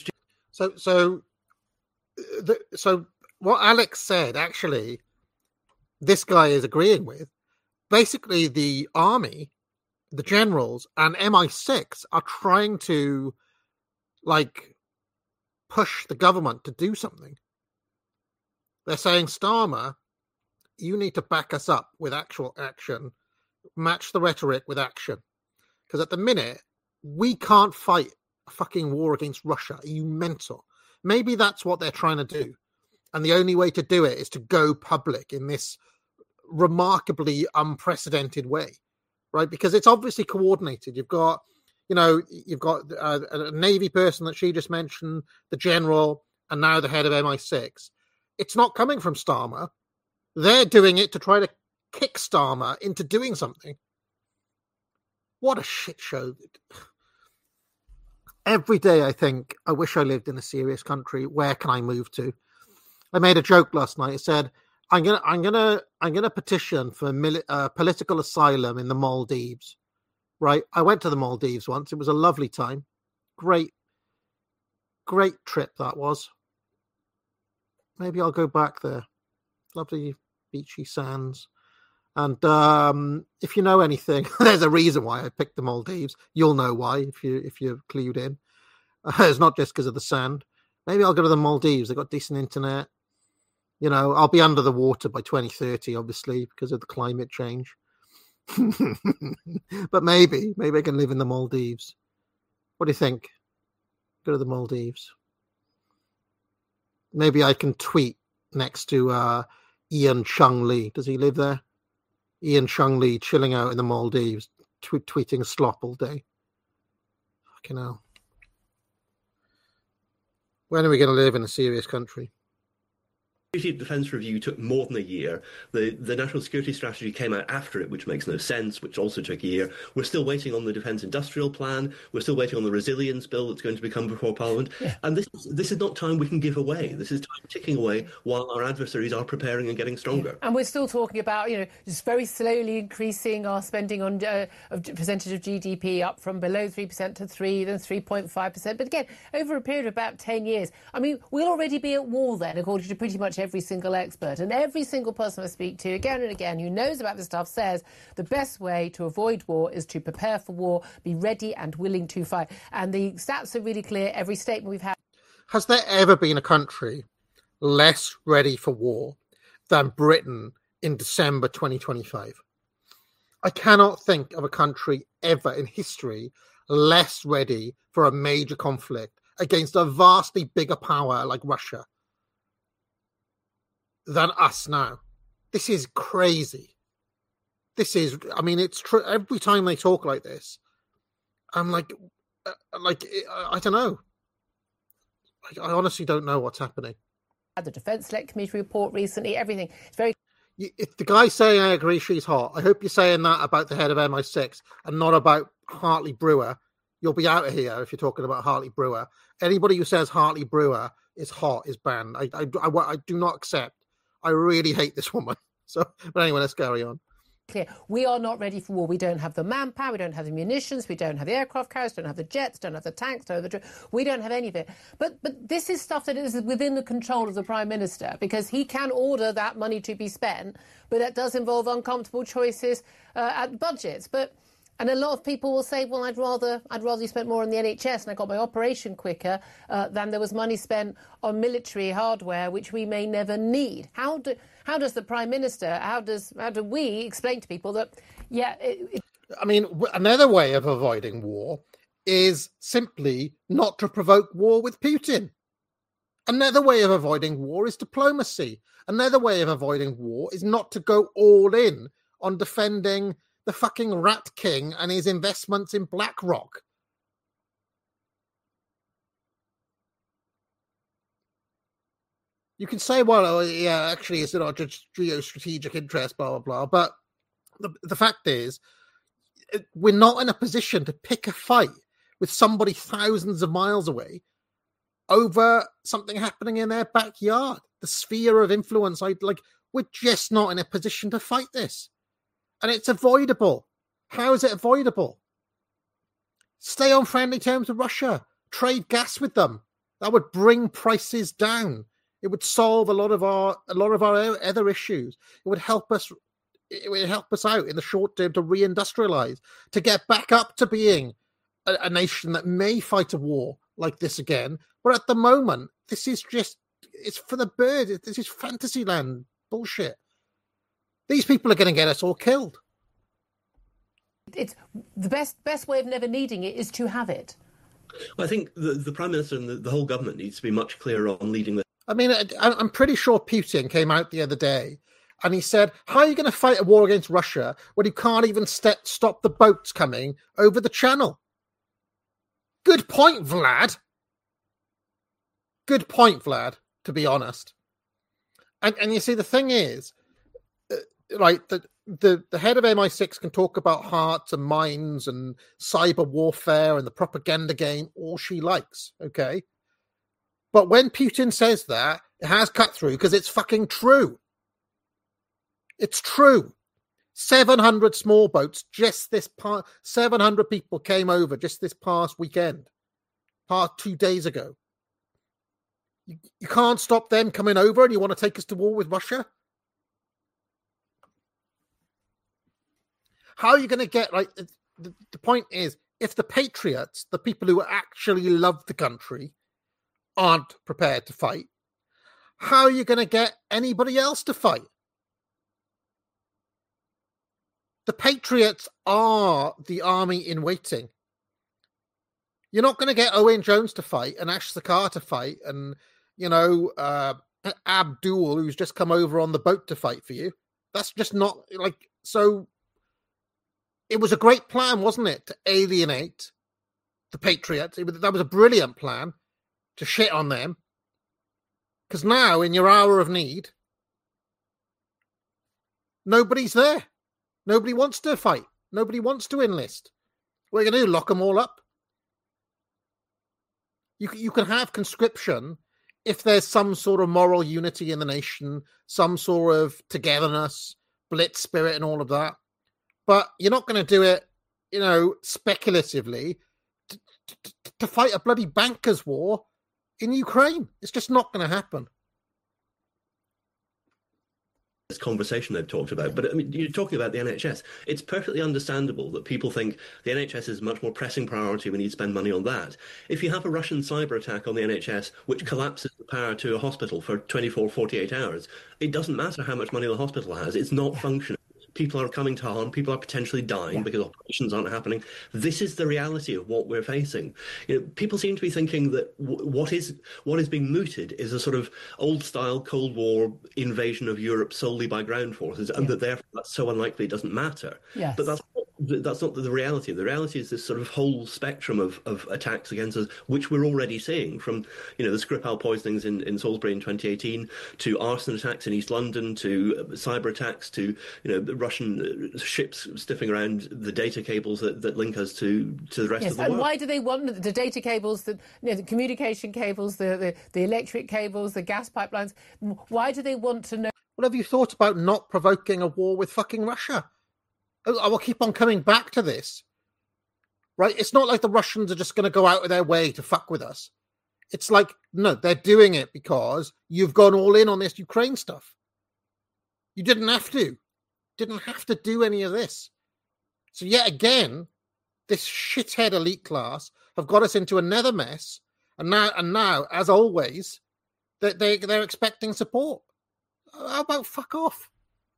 So what Alex said, actually, this guy is agreeing with. Basically, the army, the generals and MI6 are trying to push the government to do something. They're saying, Starmer, you need to back us up with actual action, match the rhetoric with action. Because at the minute, we can't fight a fucking war against Russia. Are you mental? Maybe that's what they're trying to do. And the only way to do it is to go public in this remarkably unprecedented way. Right, because it's obviously coordinated. You've got a Navy person that she just mentioned, the general, and now the head of MI6. It's not coming from Starmer. They're doing it to try to kick Starmer into doing something. What a shit show! Every day I think, I wish I lived in a serious country. Where can I move to? I made a joke last night. I said, I'm gonna petition for political asylum in the Maldives. Right, I went to the Maldives once. It was a lovely time, great trip that was. Maybe I'll go back there. Lovely beachy sands, and if you know anything, there's a reason why I picked the Maldives. You'll know why if you're clued in. It's not just because of the sand. Maybe I'll go to the Maldives. They've got decent internet. I'll be under the water by 2030, obviously, because of the climate change. But maybe I can live in the Maldives. What do you think? Go to the Maldives. Maybe I can tweet next to Ian Chung-Lee. Does he live there? Ian Chung-Lee chilling out in the Maldives, tweeting slop all day. Fucking hell. When are we going to live in a serious country? The Defence Review took more than a year. The National Security Strategy came out after it, which makes no sense, which also took a year. We're still waiting on the Defence Industrial Plan. We're still waiting on the Resilience Bill that's going to become before Parliament. Yeah. And this is not time we can give away. This is time ticking away while our adversaries are preparing and getting stronger. Yeah. And we're still talking about, just very slowly increasing our spending on percentage of GDP up from below 3% to 3%, then 3.5%. But again, over a period of about 10 years, we'll already be at war then, according to pretty much every single expert. And every single person I speak to, again and again, who knows about this stuff, says the best way to avoid war is to prepare for war, be ready and willing to fight. And the stats are really clear. Every statement we've had. Has there ever been a country less ready for war than Britain in December 2025? I cannot think of a country ever in history less ready for a major conflict against a vastly bigger power like Russia than us now. This is crazy. It's true. Every time they talk like this, I'm like, I don't know. I honestly don't know what's happening. The Defence Select Committee report recently, everything. It's very. If the guy's saying, I agree, she's hot, I hope you're saying that about the head of MI6 and not about Hartley-Brewer. you'll be out of here if you're talking about Hartley Brewer. Anybody who says Hartley Brewer is hot is banned. I do not accept. I really hate this woman. So, but anyway, let's carry on. Clear. We are not ready for war. We don't have the manpower, we don't have the munitions, we don't have the aircraft carriers, don't have the jets, don't have the tanks, we don't have any of it. But this is stuff that is within the control of the Prime Minister, because he can order that money to be spent, but that does involve uncomfortable choices at budgets. And a lot of people will say, well, I'd rather you spent more on the NHS and I got my operation quicker than there was money spent on military hardware, which we may never need. How does the Prime Minister, how do we explain to people that, I mean, another way of avoiding war is simply not to provoke war with Putin. Another way of avoiding war is diplomacy. Another way of avoiding war is not to go all in on defending the fucking Rat King and his investments in BlackRock. You can say, well, yeah, actually, it's in our geostrategic interest, blah, blah, blah. But the fact is, we're not in a position to pick a fight with somebody thousands of miles away over something happening in their backyard. The sphere of influence, we're just not in a position to fight this. And it's avoidable. How is it avoidable? Stay on friendly terms with Russia. Trade gas with them. That would bring prices down. It would solve a lot of our other issues. It would help us. It would help us out in the short term to reindustrialize, to get back up to being a nation that may fight a war like this again. But at the moment, this is it's for the birds. This is fantasy land bullshit. These people are going to get us all killed. It's the best way of never needing it is to have it. Well, I think the Prime Minister and the whole government needs to be much clearer on leading the... I mean, I'm pretty sure Putin came out the other day and he said, how are you going to fight a war against Russia when you can't even stop the boats coming over the channel? Good point, Vlad. Good point, Vlad, to be honest. And you see, the thing is, right, the head of MI6 can talk about hearts and minds and cyber warfare and the propaganda game all she likes, okay? But when Putin says that, it has cut through because it's fucking true. It's true. 700 small boats, 700 people came over just this past weekend, 2 days ago. You can't stop them coming over and you want to take us to war with Russia? How are you going to get, the point is, if the patriots, the people who actually love the country, aren't prepared to fight, how are you going to get anybody else to fight? The patriots are the army in waiting. You're not going to get Owen Jones to fight and Ash Sakar to fight and, Abdul, who's just come over on the boat to fight for you. That's just not, so... It was a great plan, wasn't it, to alienate the patriots? That was a brilliant plan to shit on them. Because now, in your hour of need, nobody's there. Nobody wants to fight. Nobody wants to enlist. What are you going to do, lock them all up? You can have conscription if there's some sort of moral unity in the nation, some sort of togetherness, blitz spirit and all of that. But you're not going to do it, speculatively to fight a bloody bankers' war in Ukraine. It's just not going to happen. This conversation they've talked about, but I mean, you're talking about the NHS. It's perfectly understandable that people think the NHS is a much more pressing priority. We need to spend money on that. If you have a Russian cyber attack on the NHS, which collapses the power to a hospital for 24, 48 hours, it doesn't matter how much money the hospital has. It's not functioning. People are coming to harm. People are potentially dying because operations aren't happening. This is the reality of what we're facing. People seem to be thinking that what is being mooted is a sort of old-style Cold War invasion of Europe solely by ground forces, and that therefore that's so unlikely it doesn't matter. Yes. But that's that's not the reality. The reality is this sort of whole spectrum of attacks against us, which we're already seeing, from the Skripal poisonings in Salisbury in 2018 to arson attacks in East London to cyber attacks to the Russian ships sniffing around the data cables that link us to the rest of the world. And why do they want the data cables, the communication cables, the electric cables, the gas pipelines? Why do they want to know? What have you thought about not provoking a war with fucking Russia? I will keep on coming back to this, right? It's not like the Russians are just going to go out of their way to fuck with us. It's like, no, they're doing it because you've gone all in on this Ukraine stuff. You didn't have to. Didn't have to do any of this. So yet again, this shithead elite class have got us into another mess. And now, as always, they're expecting support. How about fuck off?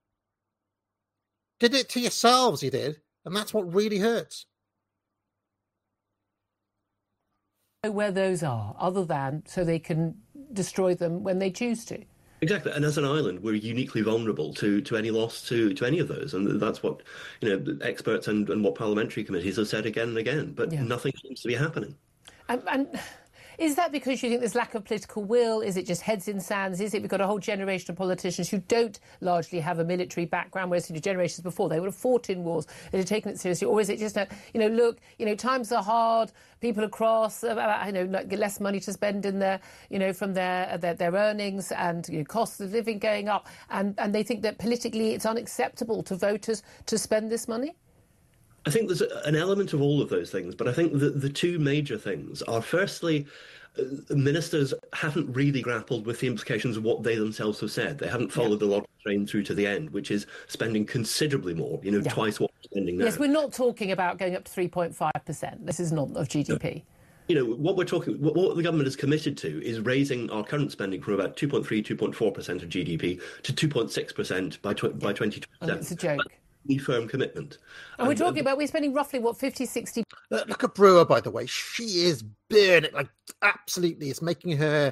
Did it to yourselves, you did. And that's what really hurts. Where those are, other than so they can destroy them when they choose to. Exactly, and as an island, we're uniquely vulnerable to any loss to any of those, and that's what experts and what parliamentary committees have said again and again. But nothing seems to be happening. And is that because you think there's lack of political will? Is it just heads in sands? Is it we've got a whole generation of politicians who don't largely have a military background, whereas generations before they would have fought in wars, they'd have taken it seriously? Or is it just look, times are hard, people are cross, less money to spend in their, from their earnings, and costs of living going up, and they think that politically it's unacceptable to voters to spend this money? I think there's an element of all of those things, but I think the two major things are, firstly, ministers haven't really grappled with the implications of what they themselves have said. They haven't followed the logic train through to the end, which is spending considerably more, twice what we're spending now. Yes, we're not talking about going up to 3.5%. This is not of GDP. What the government is committed to is raising our current spending from about 2.3, 2.4% of GDP to 2.6% by 2027. It's a joke. Firm commitment. And we're talking about, we're spending roughly, 50, 60... Look at Brewer, by the way. She is burning, absolutely. It's making her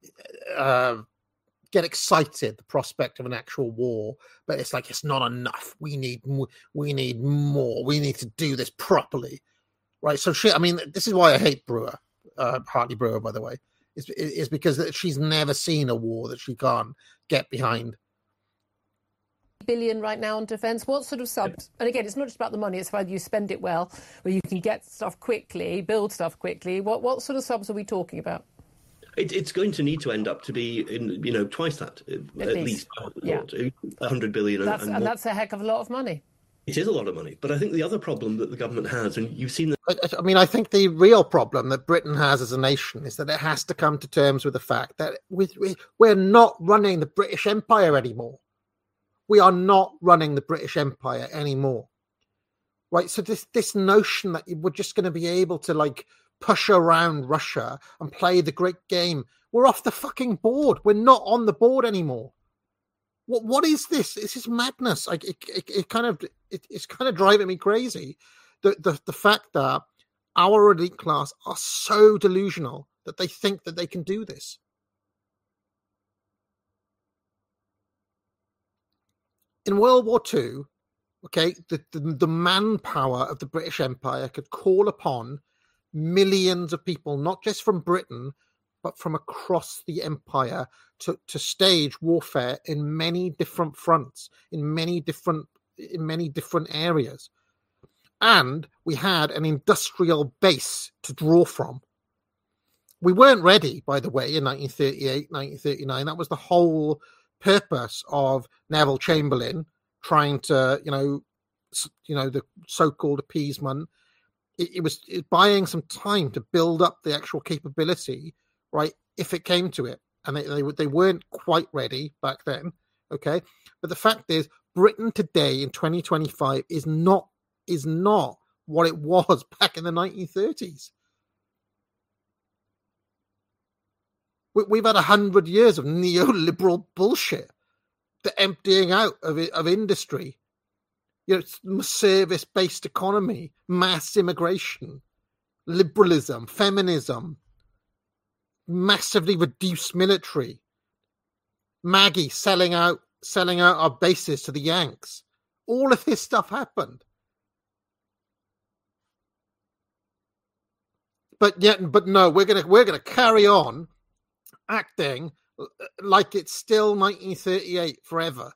get excited, the prospect of an actual war. But it's like, it's not enough. We need more. We need to do this properly. Right? So this is why I hate Brewer, Hartley Brewer, by the way. Is because she's never seen a war that she can't get behind. Billion right now on defence. What sort of subs? And again, it's not just about the money, it's whether you spend it well, where you can get stuff quickly, build stuff quickly. What sort of subs are we talking about? It's going to need to end up to be in twice that, at least 100 billion. And that's a heck of a lot of money. It is a lot of money, but I think the other problem that the government has, and you've seen that... I think the real problem that Britain has as a nation is that it has to come to terms with the fact that we're not running the British Empire anymore. We are not running the British Empire anymore, right? So this notion that we're just going to be able to push around Russia and play the great game, we're off the fucking board. We're not on the board anymore. What is this? This is madness. It's kind of driving me crazy. The fact that our elite class are so delusional that they think that they can do this. In World War II, the manpower of the British Empire could call upon millions of people, not just from Britain, but from across the empire, to stage warfare in many different fronts, in many different areas. And we had an industrial base to draw from. We weren't ready, by the way, in 1938, 1939. That was the whole purpose of Neville Chamberlain trying to, the so-called appeasement. It was buying some time to build up the actual capability, right? If it came to it, and they weren't quite ready back then, okay. But the fact is, Britain today in 2025 is not what it was back in the 1930s. We've had 100 years of neoliberal bullshit, the emptying out of industry, service-based economy, mass immigration, liberalism, feminism, massively reduced military, Maggie selling out our bases to the Yanks. All of this stuff happened. But no, we're gonna carry on acting like it's still 1938 forever.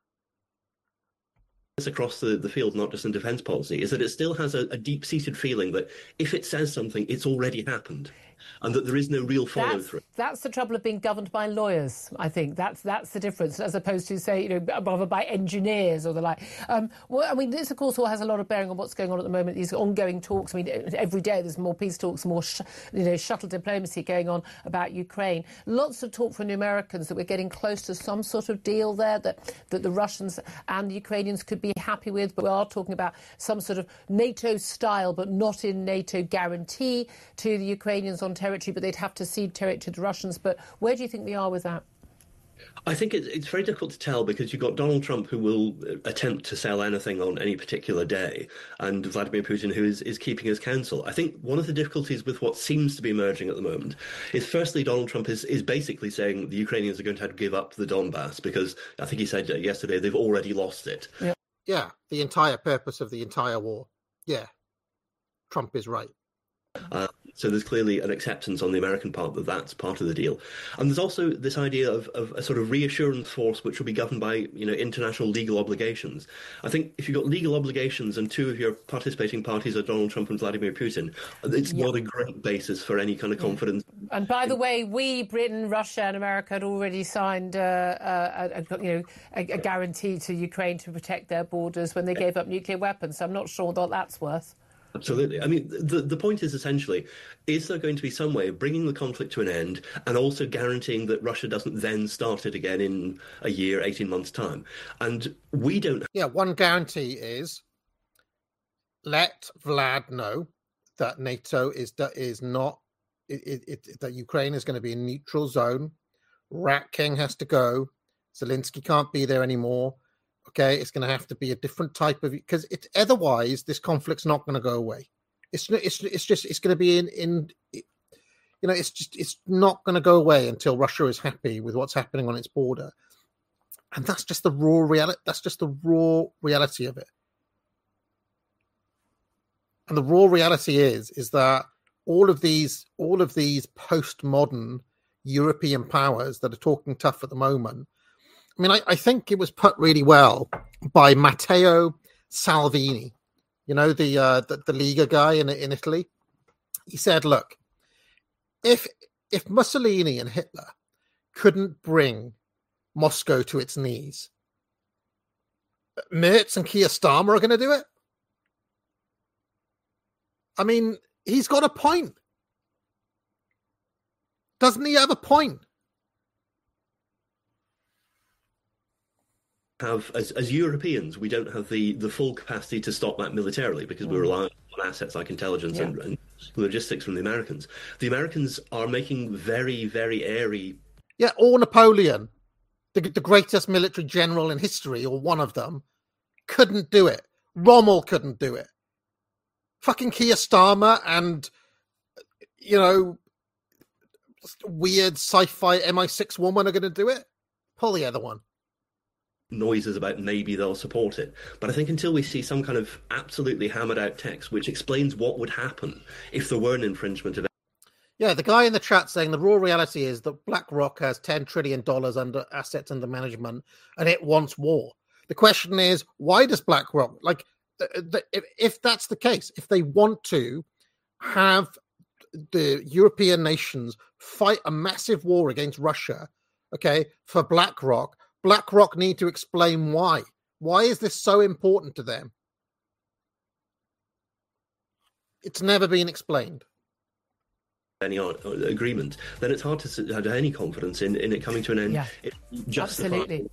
Across the field, not just in defence policy, is that it still has a deep-seated feeling that if it says something, it's already happened, and that there is no real follow-through. That's the trouble of being governed by lawyers, I think. That's the difference, as opposed to, say, rather by engineers or the like. Well, I mean, this, of course, all has a lot of bearing on what's going on at the moment, these ongoing talks. I mean, every day there's more peace talks, more shuttle diplomacy going on about Ukraine. Lots of talk from the Americans that we're getting close to some sort of deal there that the Russians and the Ukrainians could be happy with, but we are talking about some sort of NATO style, but not in NATO guarantee to the Ukrainians on territory, but they'd have to cede territory to the Russians. But where do you think we are with that? I think it's very difficult to tell because you've got Donald Trump, who will attempt to sell anything on any particular day, and Vladimir Putin, who is keeping his counsel. I think one of the difficulties with what seems to be emerging at the moment is, firstly, Donald Trump is basically saying the Ukrainians are going to have to give up the Donbass because I think he said yesterday they've already lost it. Yeah, the entire purpose of the entire war. Yeah, Trump is right. So there's clearly an acceptance on the American part that that's part of the deal. And there's also this idea of a sort of reassurance force which will be governed by, international legal obligations. I think if you've got legal obligations and two of your participating parties are Donald Trump and Vladimir Putin, it's not a great basis for any kind of confidence. And by the way, Britain, Russia and America had already signed a guarantee to Ukraine to protect their borders when they gave up nuclear weapons. So I'm not sure what that's worth. Absolutely. I mean, the point is essentially, is there going to be some way of bringing the conflict to an end and also guaranteeing that Russia doesn't then start it again in a year, 18 months' time? And we don't... Yeah, one guarantee is let Vlad know that NATO is not... that Ukraine is going to be a neutral zone. Rat King has to go. Zelensky can't be there anymore. Okay, it's going to have to be a different type of, because otherwise this conflict's not going to go away. It's going to be it's not going to go away until Russia is happy with what's happening on its border, and that's just the raw reality. That's just the raw reality of it. And the raw reality is that all of these postmodern European powers that are talking tough at the moment. I mean, I think it was put really well by Matteo Salvini, the Liga guy in Italy. He said, look, if Mussolini and Hitler couldn't bring Moscow to its knees, Merz and Keir Starmer are going to do it. I mean, he's got a point. Doesn't he have a point? As Europeans, we don't have the full capacity to stop that militarily because we rely on assets like intelligence and logistics from the Americans. The Americans are making very, very airy... Yeah, or Napoleon, the greatest military general in history, or one of them, couldn't do it. Rommel couldn't do it. Fucking Keir Starmer and, weird sci-fi MI6 woman are going to do it. Pull the other one. Noises about maybe they'll support it. But I think until we see some kind of absolutely hammered out text which explains what would happen if there were an infringement of... Yeah, the guy in the chat saying the raw reality is that BlackRock has $10 trillion under assets under management and it wants war. The question is, why does BlackRock, if that's the case, if they want to have the European nations fight a massive war against Russia, okay, for BlackRock need to explain why. Why is this so important to them? It's never been explained. Any agreement, then it's hard to have any confidence in it coming to an end. Yeah, absolutely.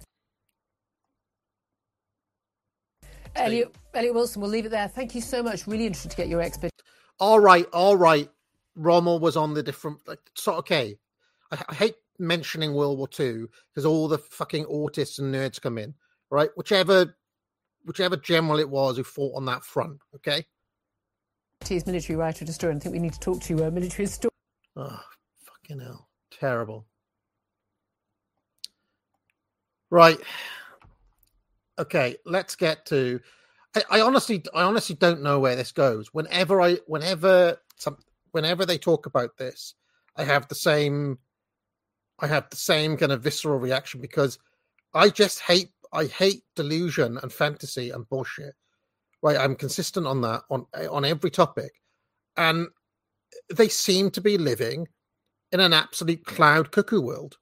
Elliot Wilson, we'll leave it there. Thank you so much. Really interested to get your expertise. All right. Rommel was on the different... okay. I hate mentioning World War II because all the fucking autists and nerds come in, right? Whichever general it was who fought on that front, okay? He's military writer and historian. I think we need to talk to a military historian. Oh, fucking hell. Terrible. Right. Okay, let's get to... I honestly don't know where this goes. Whenever whenever they talk about this, I have the same kind of visceral reaction, because I hate delusion and fantasy and bullshit. Right, I'm consistent on that on every topic, and they seem to be living in an absolute cloud cuckoo world.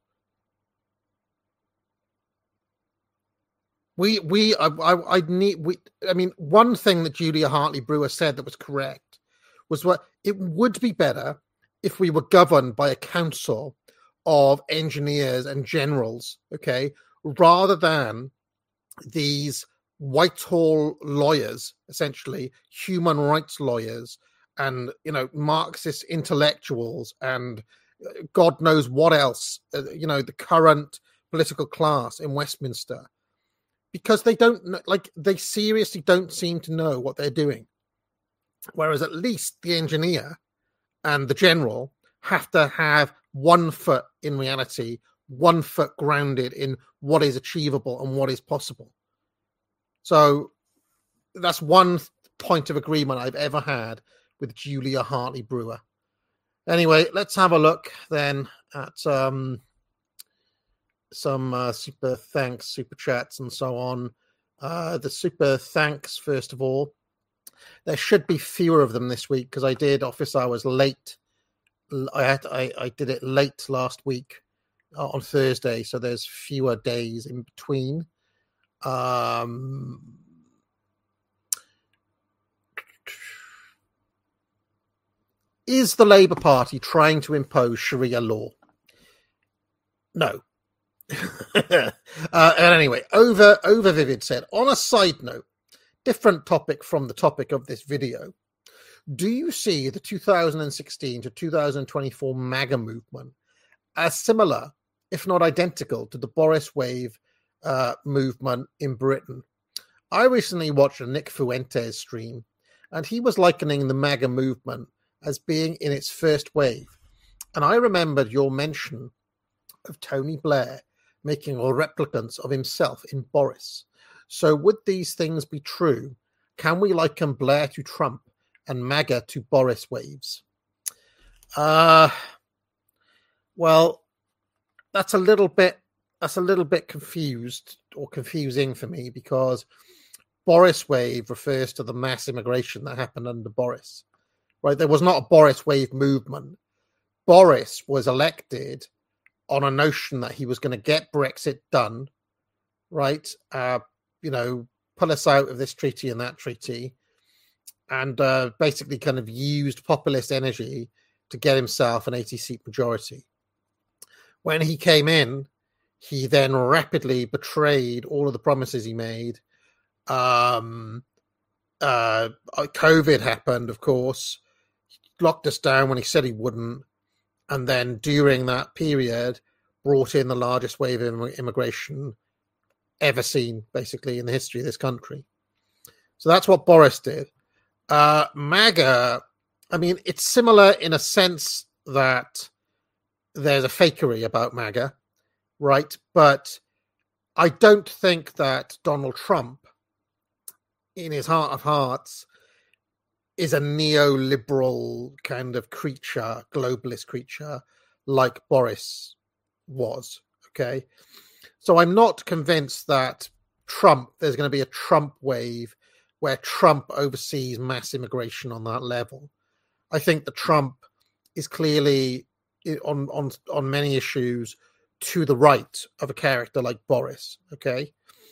I mean, one thing that Julia Hartley Brewer said that was correct was what it would be better if we were governed by a council of engineers and generals, okay, rather than these Whitehall lawyers, essentially human rights lawyers, and Marxist intellectuals, and God knows what else, the current political class in Westminster, because they seriously don't seem to know what they're doing. Whereas at least the engineer and the general have to have 1 foot in reality, 1 foot grounded in what is achievable and what is possible. So that's one point of agreement I've ever had with Julia Hartley Brewer. Anyway, let's have a look then at some super thanks, super chats, and so on. The super thanks, first of all. There should be fewer of them this week because I did office hours late. I did it late last week on Thursday, so there's fewer days in between. Is the Labour Party trying to impose Sharia law? No. And anyway, over Vivid said, on a side note, different topic from the topic of this video, do you see the 2016 to 2024 MAGA movement as similar, if not identical, to the Boris Wave movement in Britain? I recently watched a Nick Fuentes stream, and he was likening the MAGA movement as being in its first wave. And I remembered your mention of Tony Blair making replicants of himself in Boris. So would these things be true? Can we liken Blair to Trump and MAGA to Boris waves? Well, that's a little bit confused or confusing for me, because Boris wave refers to the mass immigration that happened under Boris. Right? There was not a Boris wave movement. Boris was elected on a notion that he was going to get Brexit done, right? Pull us out of this treaty and that treaty, and basically kind of used populist energy to get himself an 80-seat majority. When he came in, he then rapidly betrayed all of the promises he made. COVID happened, of course. He locked us down when he said he wouldn't. And then during that period, brought in the largest wave of immigration ever seen, basically, in the history of this country. So that's what Boris did. MAGA, I mean, it's similar in a sense that there's a fakery about MAGA, right? But I don't think that Donald Trump, in his heart of hearts, is a neoliberal kind of creature, globalist creature, like Boris was, okay? So I'm not convinced that there's going to be a Trump wave where Trump oversees mass immigration on that level. I think that Trump is clearly, on many issues, to the right of a character like Boris, okay?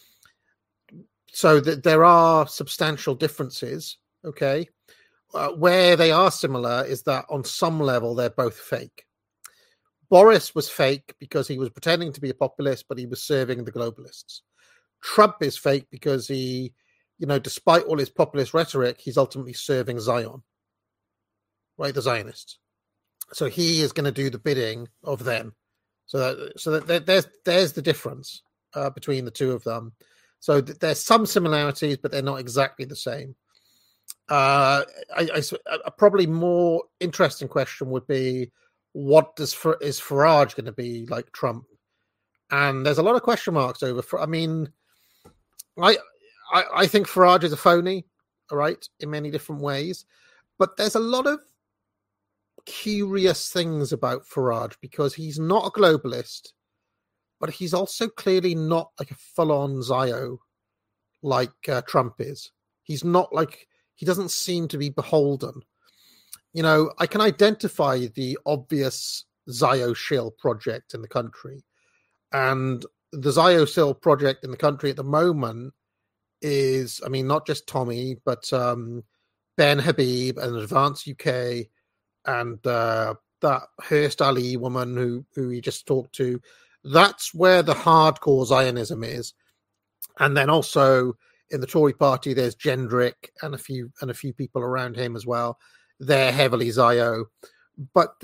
So there are substantial differences, okay? Where they are similar is that on some level they're both fake. Boris was fake because he was pretending to be a populist, but he was serving the globalists. Trump is fake because he, despite all his populist rhetoric, he's ultimately serving Zion, right? The Zionists. So he is going to do the bidding of them. So there's the difference between the two of them. So there's some similarities, but they're not exactly the same. A probably more interesting question would be, what is Farage going to be like Trump? And there's a lot of question marks over. I mean, I think Farage is a phony, all right, in many different ways. But there's a lot of curious things about Farage because he's not a globalist, but he's also clearly not like a full-on Zio like Trump is. He's not like, he doesn't seem to be beholden. You know, I can identify the obvious Zio shill project in the country. And the Zio shill project in the country at the moment is, I mean, not just Tommy, but Ben Habib and Advance UK and that Hearst Ali woman who he just talked to. That's where the hardcore Zionism is. And then also in the Tory party, there's Gendrick and a few people around him as well. They're heavily Zio. But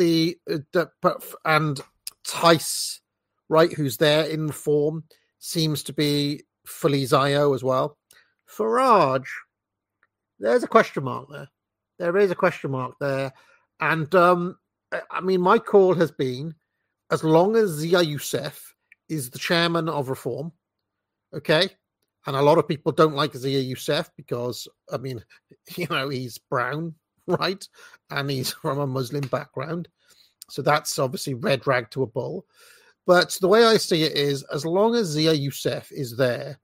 and Tice, right, who's there in Reform, seems to be fully Zio as well. Farage, there's a question mark there. There is a question mark there. And, I mean, my call has been, as long as Zia Youssef is the chairman of Reform, okay, and a lot of people don't like Zia Youssef because, I mean, you know, he's brown, right, and he's from a Muslim background. So that's obviously red rag to a bull. But the way I see it is, as long as Zia Youssef is there,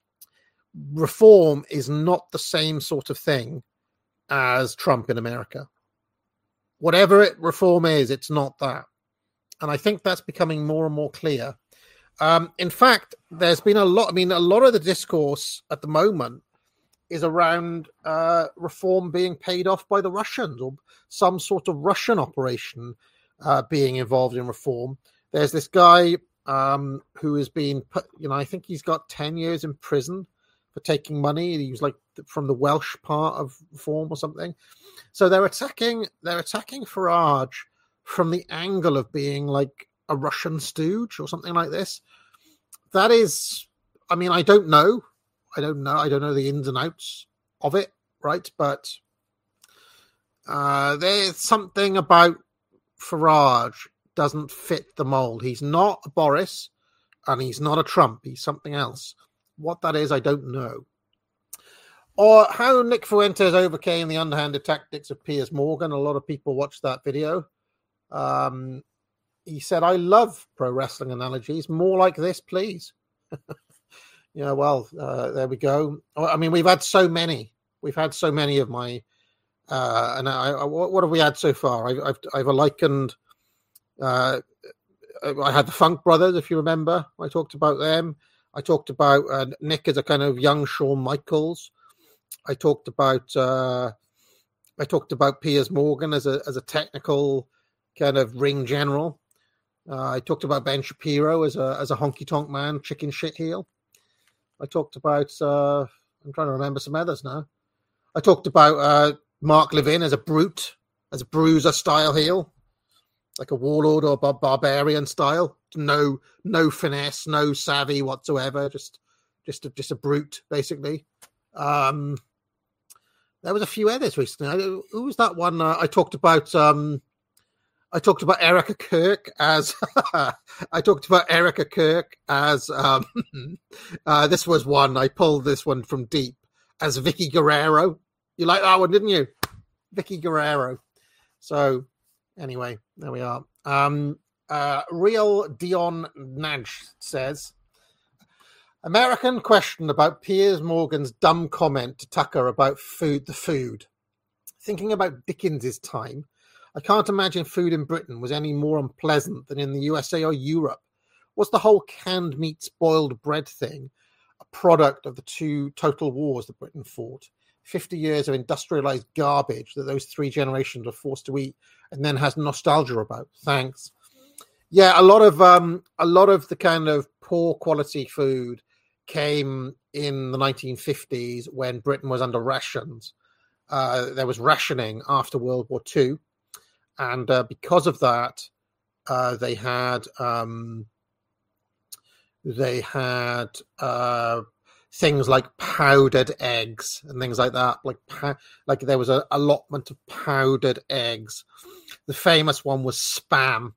Reform is not the same sort of thing as Trump in America. Whatever Reform is, it's not that. And I think that's becoming more and more clear. In fact, there's been a lot of the discourse at the moment is around Reform being paid off by the Russians or some sort of Russian operation being involved in Reform. There's this guy who has been put, you know, I think he's got 10 years in prison for taking money. He was like from the Welsh part of Reform or something. So they're attacking Farage from the angle of being like a Russian stooge or something like this. That is, I mean, I don't know. I don't know the ins and outs of it, right? But there's something about Farage doesn't fit the mold. He's not a Boris and he's not a Trump. He's something else. What that is, I don't know. Or how Nick Fuentes overcame the underhanded tactics of Piers Morgan. A lot of people watched that video. He said, I love pro wrestling analogies. More like this, please. Yeah, well, there we go. I mean, we've had so many. We've had so many of my... what have we had so far? I've likened... I had the Funk Brothers, if you remember. I talked about them. I talked about Nick as a kind of young Shawn Michaels. I talked about Piers Morgan as a technical kind of ring general. I talked about Ben Shapiro as a honky tonk man, chicken shit heel. I talked about I'm trying to remember some others now. I talked about Mark Levin as a brute, as a bruiser style heel, like a warlord or barbarian style. No finesse, no savvy whatsoever. Just a brute, basically. There was a few others recently. Who was that one? I talked about Erica Kirk as this was one. I pulled this one from deep as Vicky Guerrero. You like that one, didn't you? Vicky Guerrero. So anyway, there we are. Real Dion Nudge says, American question about Piers Morgan's dumb comment to Tucker about the food. Thinking about Dickens's time, I can't imagine food in Britain was any more unpleasant than in the USA or Europe. Was the whole canned meat, spoiled bread thing a product of the two total wars that Britain fought? 50 years of industrialized garbage that those three generations were forced to eat and then has nostalgia about. Thanks. Yeah, a lot of the kind of poor quality food came in the 1950s when Britain was under rations. There was rationing after World War II. And because of that, they had things like powdered eggs and things like that. Like there was an allotment of powdered eggs. The famous one was spam,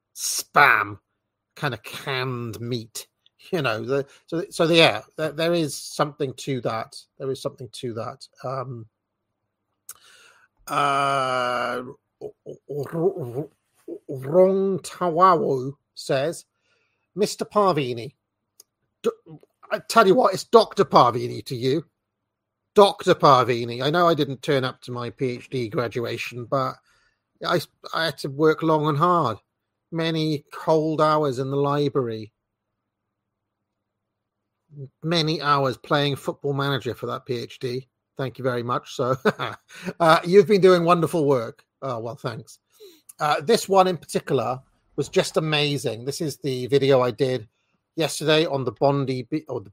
kind of canned meat. You know, there is something to that. There is something to that. Rongtawawu says, Mr. Parvini, I tell you what, it's Dr. Parvini to you. Dr. Parvini. I know I didn't turn up to my PhD graduation, but I had to work long and hard. Many cold hours in the library. Many hours playing Football Manager for that PhD. Thank you very much. So you've been doing wonderful work. Oh, well, thanks. This one in particular was just amazing. This is the video I did yesterday on the Bondi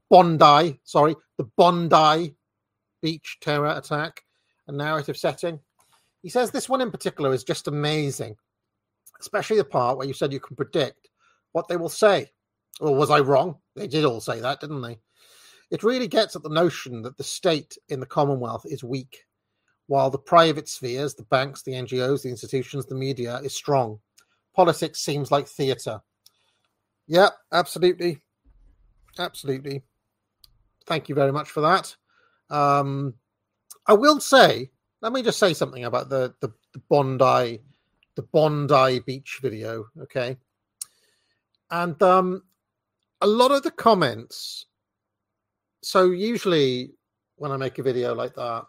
beach terror attack and narrative setting. He says this one in particular is just amazing, especially the part where you said you can predict what they will say. Or was I wrong? They did all say that, didn't they? It really gets at the notion that the state in the Commonwealth is weak, while the private spheres, the banks, the NGOs, the institutions, the media is strong. Politics seems like theatre. Yeah, absolutely. Absolutely. Thank you very much for that. I will say, let me just say something about the Bondi beach video, okay? And a lot of the comments. So usually when I make a video like that,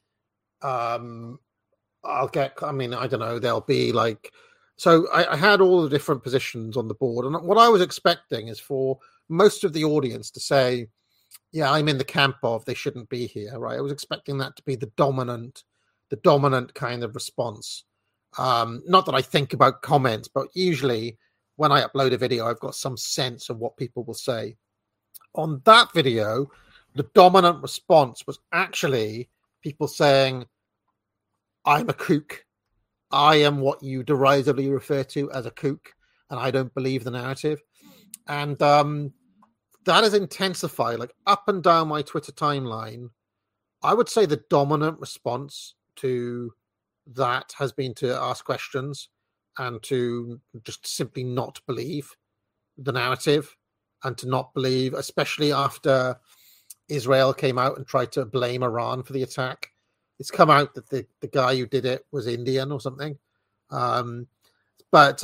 I'll get, I don't know, there'll be like, so I had all the different positions on the board. And what I was expecting is for most of the audience to say, yeah, I'm in the camp of they shouldn't be here, right? I was expecting that to be the dominant kind of response. Not that I think about comments, but usually when I upload a video, I've got some sense of what people will say. On that video, the dominant response was actually people saying, I'm a kook. I am what you derisively refer to as a kook, and I don't believe the narrative. And that has intensified, like up and down my Twitter timeline. I would say the dominant response to that has been to ask questions and to just simply not believe the narrative and to not believe, especially after Israel came out and tried to blame Iran for the attack. It's come out that the guy who did it was Indian or something. But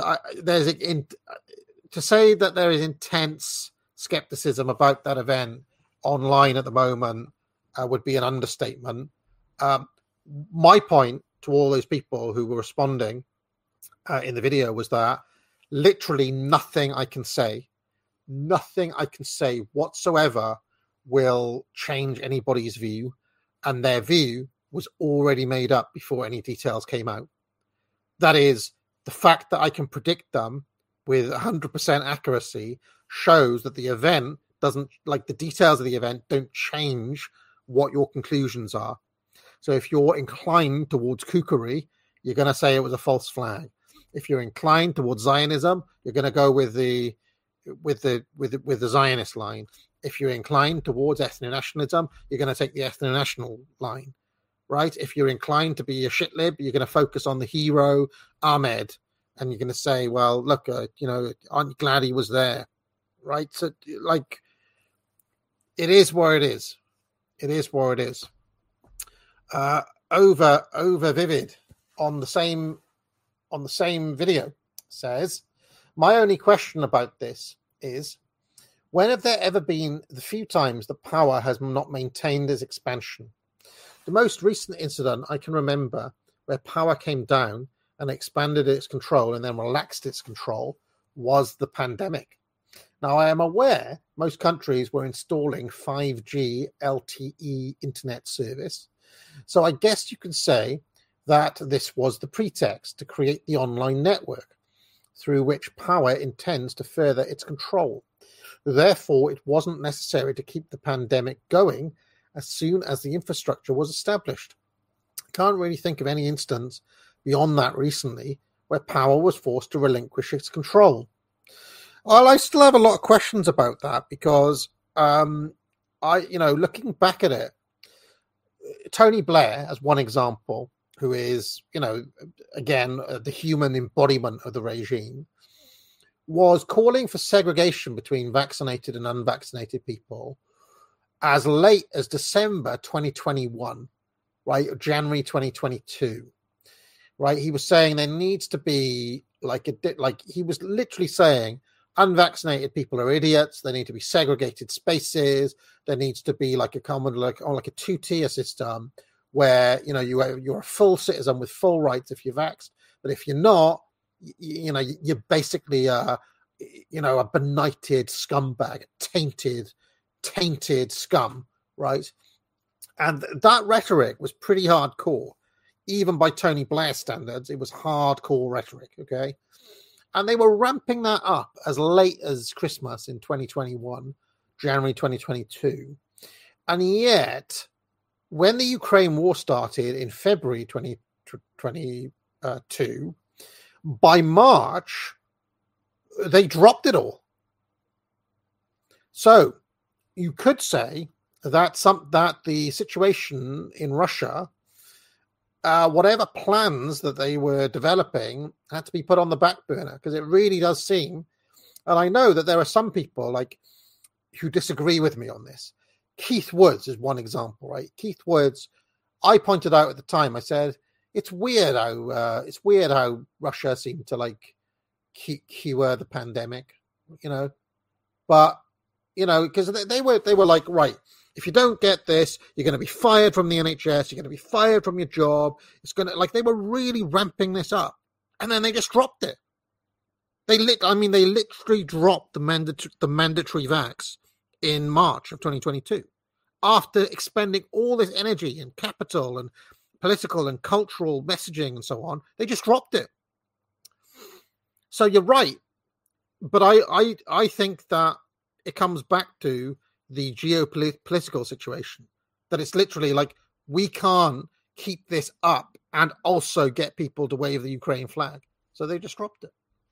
to say that there is intense skepticism about that event online at the moment would be an understatement. My point to all those people who were responding in the video was that literally nothing I can say whatsoever will change anybody's view, and their view was already made up before any details came out. That is, the fact that I can predict them with 100% accuracy shows that the event doesn't, like the details of the event don't change what your conclusions are. So if you're inclined towards kookery, you're going to say it was a false flag. If you're inclined towards Zionism, you're going to go with the Zionist line. If you're inclined towards ethno-nationalism, you're going to take the ethno-national line, right? If you're inclined to be a shitlib, you're going to focus on the hero Ahmed, and you're going to say, well, look, aren't you glad he was there, right? So, like, it is where it is. It is where it is. Over Vivid on the same video says, my only question about this is, when have there ever been the few times that power has not maintained its expansion? The most recent incident I can remember where power came down and expanded its control and then relaxed its control was the pandemic. Now, I am aware most countries were installing 5G LTE internet service. So I guess you could say that this was the pretext to create the online network through which power intends to further its control. Therefore, it wasn't necessary to keep the pandemic going as soon as the infrastructure was established. I can't really think of any instance beyond that recently where power was forced to relinquish its control. Well, I still have a lot of questions about that because, looking back at it, Tony Blair, as one example, who is, again, the human embodiment of the regime, was calling for segregation between vaccinated and unvaccinated people as late as December 2021, right? January 2022, right? He was saying there needs to be he was literally saying unvaccinated people are idiots. There need to be segregated spaces. There needs to be like a common, like a 2-tier system where, you know, you're a full citizen with full rights if you're vaxxed. But if you're not, you're basically, a benighted scumbag, tainted scum, right? And that rhetoric was pretty hardcore. Even by Tony Blair standards, it was hardcore rhetoric, okay? And they were ramping that up as late as Christmas in 2021, January 2022. And yet, when the Ukraine war started in February 2022, by March, they dropped it all. So you could say that the situation in Russia, whatever plans that they were developing, had to be put on the back burner, because it really does seem, and I know that there are some people who disagree with me on this. Keith Woods is one example, right? Keith Woods, I pointed out at the time, I said, it's weird how Russia seemed to cure the pandemic, but because they were like, right, if you don't get this, you're going to be fired from the NHS, you're going to be fired from your job. It's going to, they were really ramping this up, and then they just dropped it. They literally dropped the mandatory vax in March of 2022 after expending all this energy and capital and political and cultural messaging and so on. They just dropped it. So you're right, but I think that it comes back to the geopolitical situation, that it's literally we can't keep this up and also get people to wave the Ukraine flag. So they just dropped it.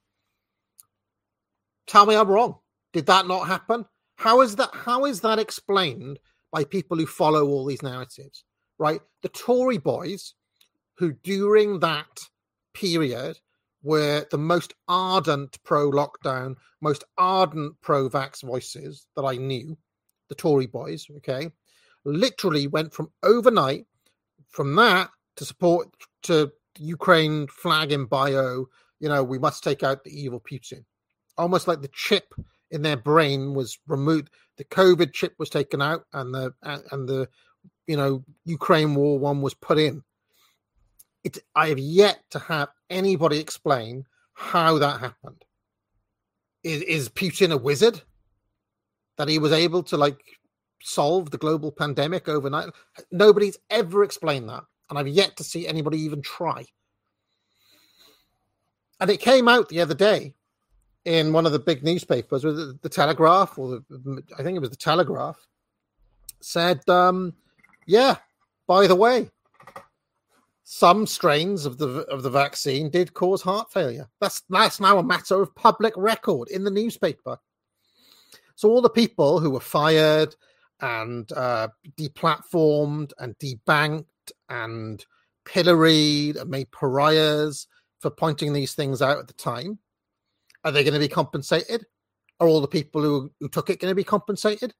Tell me I'm wrong. Did that not happen? How is that explained by people who follow all these narratives, right? The Tory boys, who during that period were the most ardent pro-lockdown, most ardent pro-vax voices that I knew, the Tory boys, okay, literally went from overnight, from that to support to Ukraine flag in bio, we must take out the evil Putin. Almost like the chip in their brain was removed. The COVID chip was taken out, and the Ukraine war one was put in. I have yet to have anybody explain how that happened. Is Putin a wizard that he was able to solve the global pandemic overnight? Nobody's ever explained that, and I've yet to see anybody even try. And it came out the other day in one of the big newspapers, the Telegraph, I think it was the Telegraph, said, yeah, by the way, some strains of the vaccine did cause heart failure. That's now a matter of public record in the newspaper. So all the people who were fired and deplatformed and debanked and pilloried and made pariahs for pointing these things out at the time, are they going to be compensated? Are all the people who took it going to be compensated?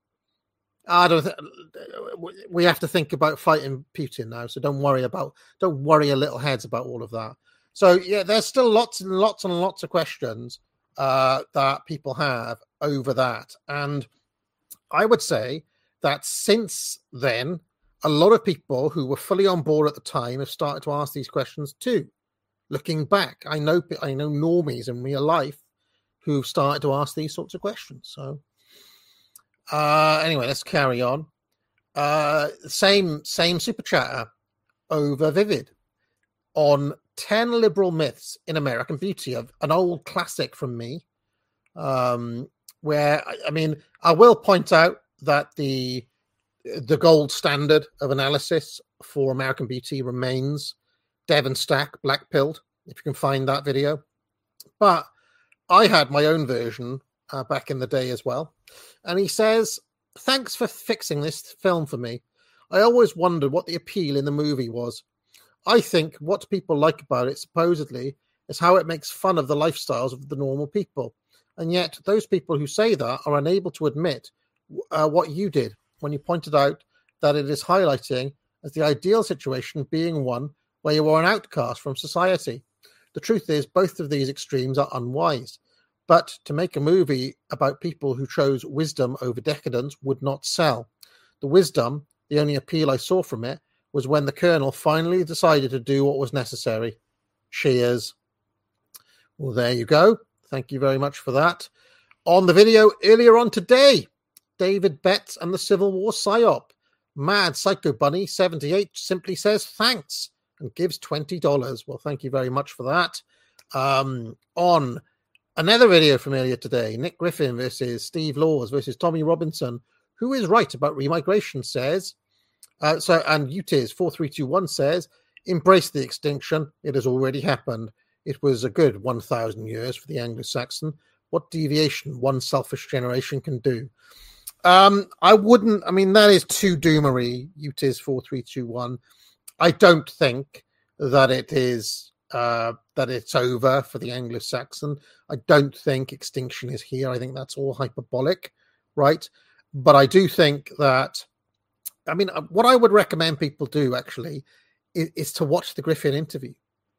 We have to think about fighting Putin now, so don't worry your little heads about all of that. So yeah, there's still lots and lots and lots of questions that people have over that, and I would say that since then, a lot of people who were fully on board at the time have started to ask these questions too. Looking back, I know normies in real life who've started to ask these sorts of questions. So anyway, let's carry on. Same super chatter over Vivid on 10 liberal myths in American beauty, of an old classic from me, where I will point out that the gold standard of analysis for American beauty remains Devon Stack, Black Pilled, if you can find that video. But I had my own version back in the day as well. And he says, thanks for fixing this film for me. I always wondered what the appeal in the movie was. I think what people like about it, supposedly, is how it makes fun of the lifestyles of the normal people. And yet those people who say that are unable to admit what you did when you pointed out that it is highlighting as the ideal situation being one where you are an outcast from society. The truth is, both of these extremes are unwise. But to make a movie about people who chose wisdom over decadence would not sell. The wisdom, the only appeal I saw from it, was when the Colonel finally decided to do what was necessary. Cheers. Well, there you go. Thank you very much for that. On the video earlier on today, David Betts and the Civil War PSYOP. Mad Psycho Bunny 78 simply says thanks and gives $20. Well, thank you very much for that. On another video from earlier today, Nick Griffin versus Steve Laws versus Tommy Robinson. Who is right about remigration says, and UTIS 4321 says, embrace the extinction. It has already happened. It was a good 1,000 years for the Anglo-Saxon. What deviation one selfish generation can do. I wouldn't, that is too doomery, UTIS 4321. I don't think that it is, that it's over for the Anglo-Saxon. I don't think extinction is here. I think that's all hyperbolic, right? But I do think that, what I would recommend people do actually is to watch the Griffin interview.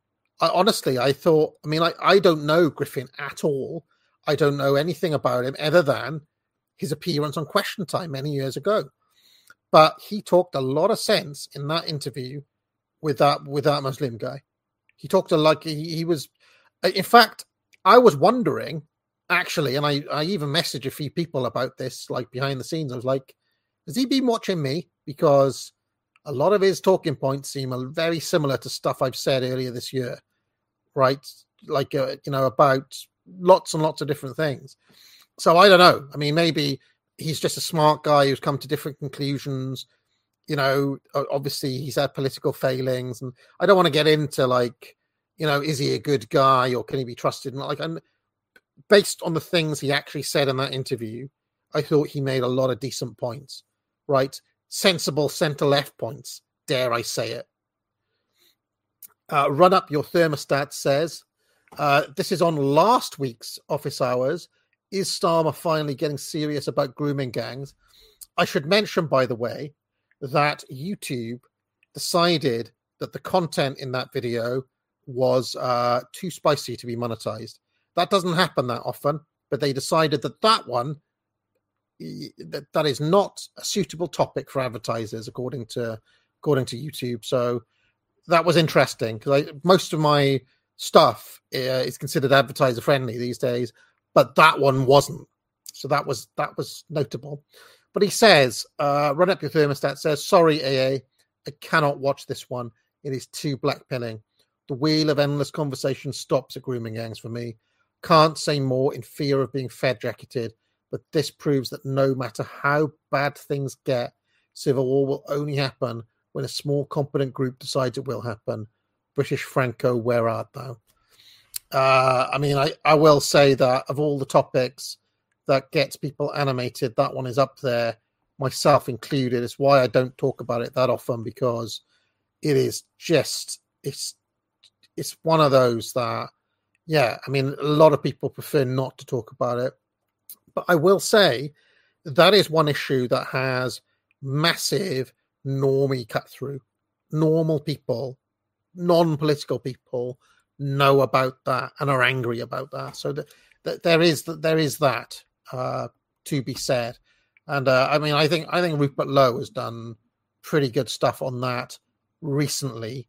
I thought, I don't know Griffin at all. I don't know anything about him other than his appearance on Question Time many years ago. But he talked a lot of sense in that interview with that Muslim guy. He talked he was. In fact, I was wondering, actually, and I even messaged a few people about this, like behind the scenes. I was like, has he been watching me? Because a lot of his talking points seem very similar to stuff I've said earlier this year, right? About lots and lots of different things. So I don't know. Maybe he's just a smart guy who's come to different conclusions. Obviously he's had political failings, and I don't want to get into is he a good guy or can he be trusted? And based on the things he actually said in that interview, I thought he made a lot of decent points, right? Sensible centre-left points, dare I say it. Run Up Your Thermostat says, this is on last week's office hours. Is Starmer finally getting serious about grooming gangs? I should mention, by the way, that YouTube decided that the content in that video was too spicy to be monetized. That doesn't happen that often, but they decided that one that is not a suitable topic for advertisers, according to YouTube. So that was interesting, because most of my stuff is considered advertiser friendly these days, but that one wasn't. So that was notable. But he says, Run Up Your Thermostat says, sorry, AA, I cannot watch this one. It is too blackpilling. The wheel of endless conversation stops at grooming gangs for me. Can't say more in fear of being fed-jacketed, but this proves that no matter how bad things get, civil war will only happen when a small, competent group decides it will happen. British Franco, where art thou? I will say that of all the topics that gets people animated, that one is up there, myself included. It's why I don't talk about it that often, because it is just, it's one of those that, a lot of people prefer not to talk about it. But I will say that is one issue that has massive normie cut through. Normal people, non-political people know about that and are angry about that. So there is that to be said. And I think Rupert Lowe has done pretty good stuff on that recently.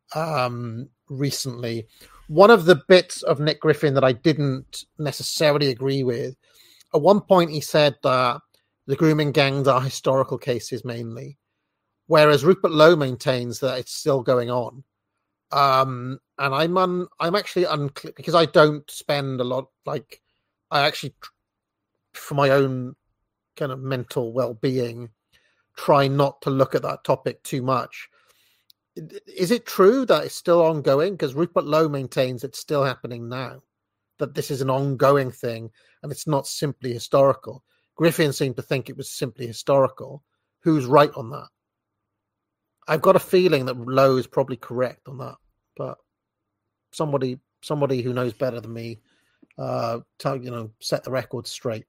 One of the bits of Nick Griffin that I didn't necessarily agree with, at one point he said that the grooming gangs are historical cases mainly, whereas Rupert Lowe maintains that it's still going on. And I'm actually unclear, because I don't spend a lot, I actually, for my own kind of mental well-being, try not to look at that topic too much. Is it true that it's still ongoing? Because Rupert Lowe maintains it's still happening now, that this is an ongoing thing and it's not simply historical. Griffin seemed to think it was simply historical. Who's right on that? I've got a feeling that Lowe is probably correct on that, but somebody who knows better than me, set the record straight.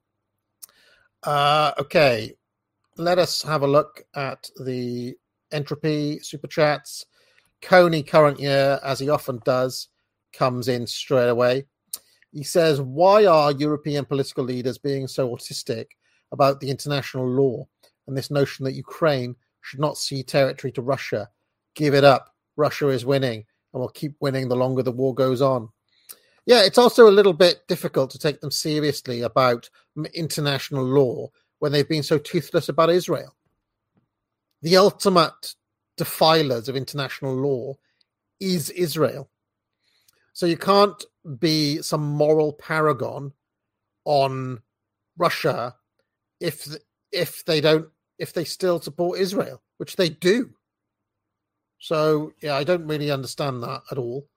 Okay, let us have a look at the Entropy super chats. Coney, current year, as he often does, comes in straight away. He says, why are European political leaders being so autistic about the international law and this notion that Ukraine should not cede territory to Russia? Give it up. Russia is winning and will keep winning the longer the war goes on. Yeah, it's also a little bit difficult to take them seriously about international law when they've been so toothless about Israel. The ultimate defilers of international law is Israel. So you can't be some moral paragon on Russia if they still support Israel, which they do. So yeah, I don't really understand that at all.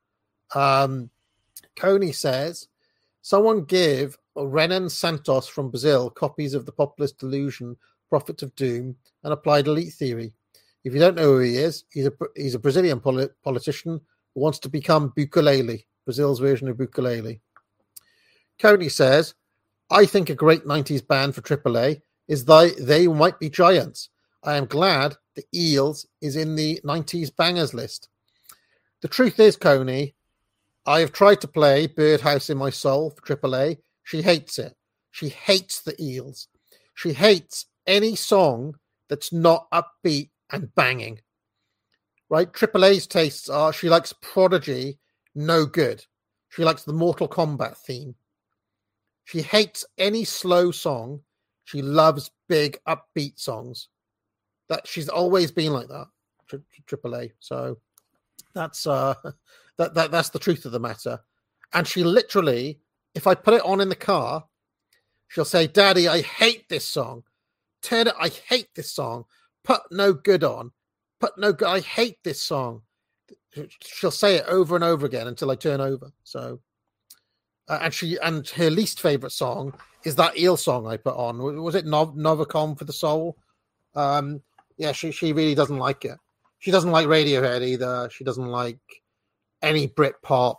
Coney says, someone give Renan Santos from Brazil copies of The Populist Delusion, Prophets of Doom, and Applied Elite Theory. If you don't know who he is, he's a Brazilian politician who wants to become Bukulele, Brazil's version of Bukulele. Coney says, I think a great 90s band for AAA is They Might Be Giants. I am glad the Eels is in the 90s bangers list. The truth is, Coney, I have tried to play Birdhouse in My Soul for AAA. She hates it. She hates the Eels. She hates any song that's not upbeat and banging. Right? AAA's tastes are, she likes Prodigy, no good. She likes the Mortal Kombat theme. She hates any slow song. She loves big upbeat songs. That she's always been like that. AAA. So that's that's the truth of the matter. And she literally, if I put it on in the car, she'll say, Daddy, I hate this song. Ted, I hate this song. Put no good on. Put no good. I hate this song. She'll say it over and over again until I turn over. So, and her least favorite song is that Eel song I put on. Was it Novacom for the Soul? Yeah, she really doesn't like it. She doesn't like Radiohead either. She doesn't like any Britpop.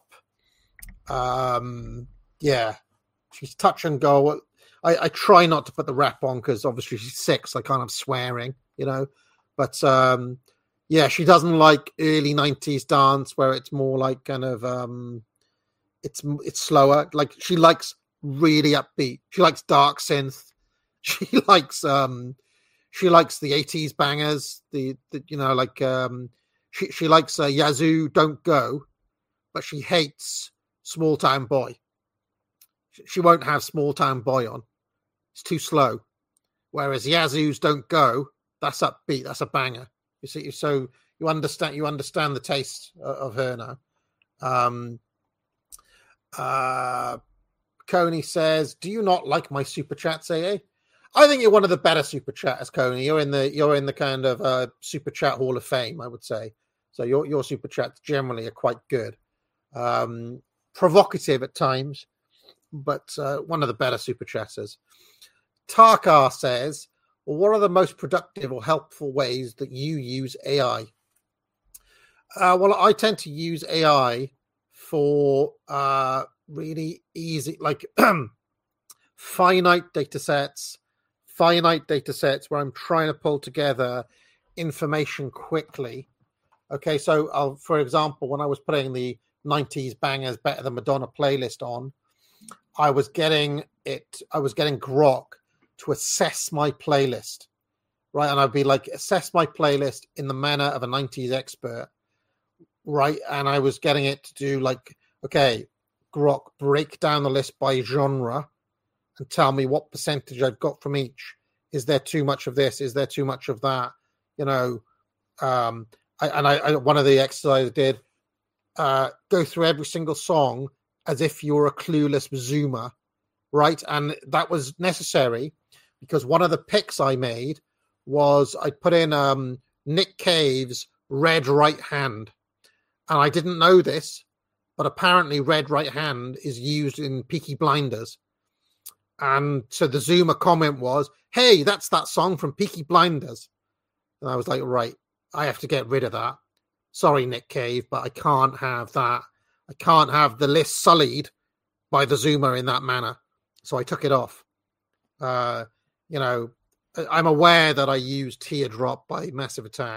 Yeah, she's touch and go. I try not to put the rap on because obviously she's 6. I can't have swearing, you know. But yeah, she doesn't like early 90s dance where it's more like kind of it's slower. Like she likes really upbeat. She likes dark synth. She likes the 80s bangers. The you know, like she likes Yazoo Don't Go, but she hates Small Town Boy. She won't have Small Town Boy on. It's too slow. Whereas Yazoo's Don't Go, that's upbeat. That's a banger. You see, so you understand the taste of her now. Coney says, "Do you not like my super chats, AA?" I think you're one of the better super chatters, Coney. You're in the kind of super chat hall of fame, I would say. So your super chats generally are quite good, provocative at times, but one of the better super chatters. Tarkar says, well, what are the most productive or helpful ways that you use AI? Well, I tend to use AI for really easy, like finite data sets where I'm trying to pull together information quickly. Okay, so for example, when I was putting the 90s bangers Better Than Madonna playlist on, I was getting Grok to assess my playlist, right? And I'd be like, assess my playlist in the manner of a 90s expert, right? And I was getting it to do like, okay, Grok, break down the list by genre and tell me what percentage I've got from each. Is there too much of this? Is there too much of that? You know, I one of the exercises I did, go through every single song as if you were a clueless Zoomer, right? And that was necessary because one of the picks I made was I put in Nick Cave's Red Right Hand. And I didn't know this, but apparently Red Right Hand is used in Peaky Blinders. And so the Zoomer comment was, hey, that's that song from Peaky Blinders. And I was like, right, I have to get rid of that. Sorry, Nick Cave, but I can't have that. I can't have the list sullied by the Zoomer in that manner. So I took it off. You know, I'm aware that I used Teardrop by Massive Attack,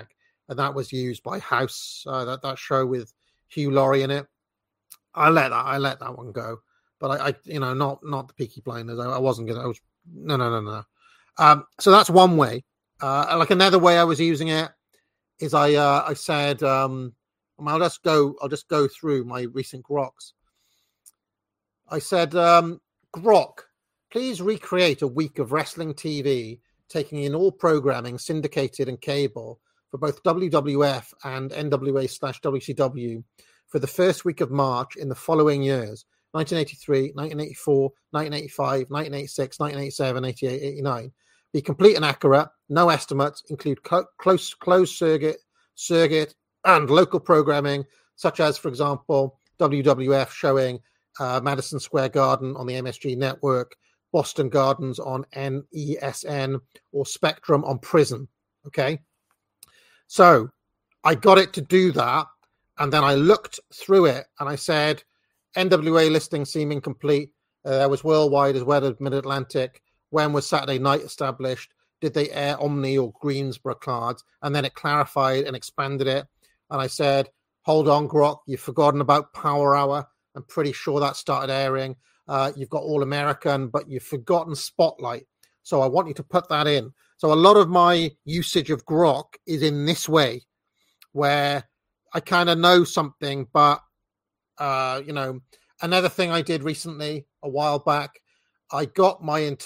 and that was used by House, that show with Hugh Laurie in it. I let that one go, but I not the Peaky Blinders. I wasn't gonna. No. So that's one way. Like another way I was using it is I said, I'll just go through my recent Groks. I said, Grok, please recreate a week of wrestling TV, taking in all programming, syndicated and cable, for both WWF and NWA/WCW for the first week of March in the following years: 1983, 1984, 1985, 1986, 1987, 88, 89. Be complete and accurate. No estimates. Include closed circuit and local programming, such as, for example, WWF showing Madison Square Garden on the MSG network, Boston Gardens on NESN, or Spectrum on Prison. Okay. So I got it to do that. And then I looked through it and I said, NWA listing seem incomplete. There was Worldwide as well as Mid-Atlantic. When was Saturday Night established? Did they air Omni or Greensboro cards? And then it clarified and expanded it. And I said, hold on, Grok, you've forgotten about Power Hour. I'm pretty sure that started airing. You've got All American, but you've forgotten Spotlight. So I want you to put that in. So a lot of my usage of Grok is in this way, where I kind of know something, but, another thing I did recently, a while back, I got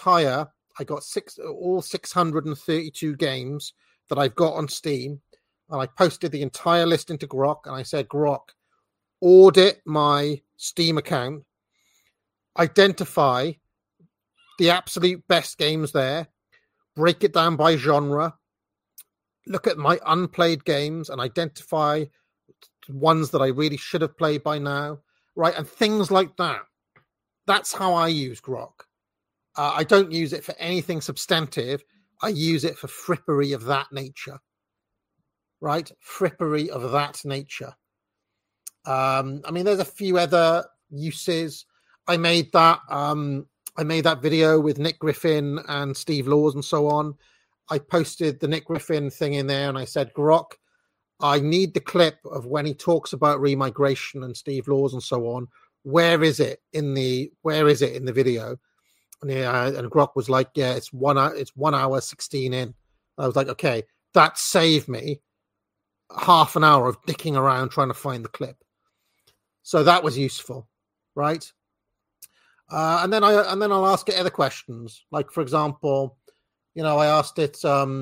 all 632 games that I've got on Steam, and I posted the entire list into Grok, and I said, Grok, audit my Steam account, identify the absolute best games there, break it down by genre, look at my unplayed games and identify ones that I really should have played by now, right? And things like that. That's how I use Grok. I don't use it for anything substantive. I use it for frippery of that nature, right? Frippery of that nature. There's a few other uses. I made that video with Nick Griffin and Steve Laws and so on. I posted the Nick Griffin thing in there and I said, Grok, I need the clip of when he talks about remigration and Steve Laws and so on. Where is it in the video? And Grok was like, yeah, it's 1 hour 16 in. I was like, okay, that saved me half an hour of dicking around trying to find the clip. So that was useful, right? And then I'll ask it other questions. Like, for example, I asked it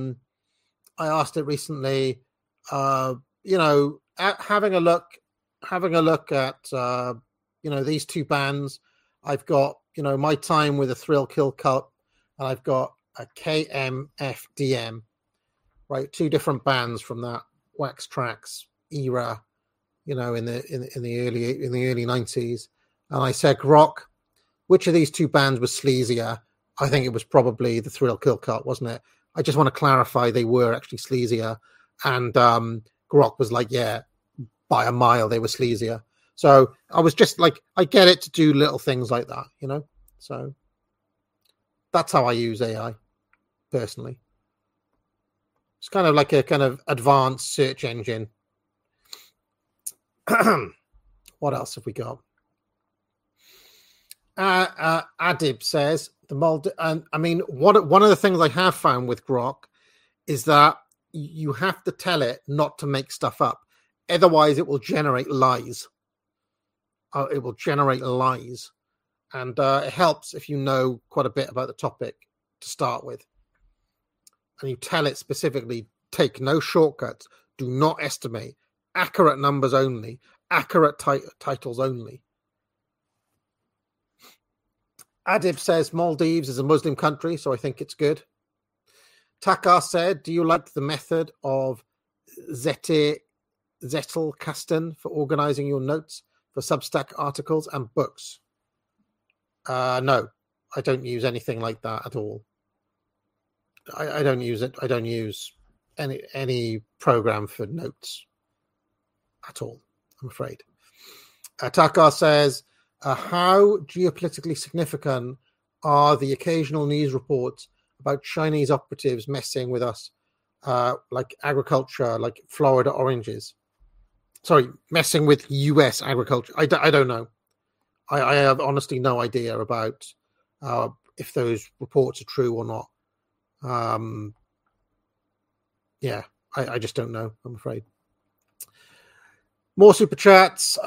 recently, having a look at these two bands. I've got, My Time with a Thrill Kill Cult, and I've got a KMFDM, right? Two different bands from that Wax Trax era, in the early 90s. And I said, Grok, which of these two bands was sleazier? I think it was probably the Thrill Kill Cult, wasn't it? I just want to clarify they were actually sleazier. And Grok was like, yeah, by a mile they were sleazier. So I was just like, I get it to do little things like that, So that's how I use AI personally. It's kind of like a kind of advanced search engine. What else have we got? Adib says the mold. One of the things I have found with Grok is that you have to tell it not to make stuff up. Otherwise, it will generate lies. And it helps if you know quite a bit about the topic to start with. And you tell it specifically, take no shortcuts, do not estimate, accurate numbers only, accurate titles only. Adib says Maldives is a Muslim country, so I think it's good. Takar said, do you like the method of Zettelkasten for organizing your notes for Substack articles and books? No, I don't use anything like that at all. I don't use it. I don't use any program for notes at all, I'm afraid. Takar says, how geopolitically significant are the occasional news reports about Chinese operatives messing with us like agriculture, like Florida oranges. Sorry, messing with U.S. agriculture. I don't know. I have honestly no idea about if those reports are true or not. Yeah, I just don't know, I'm afraid. More super chats.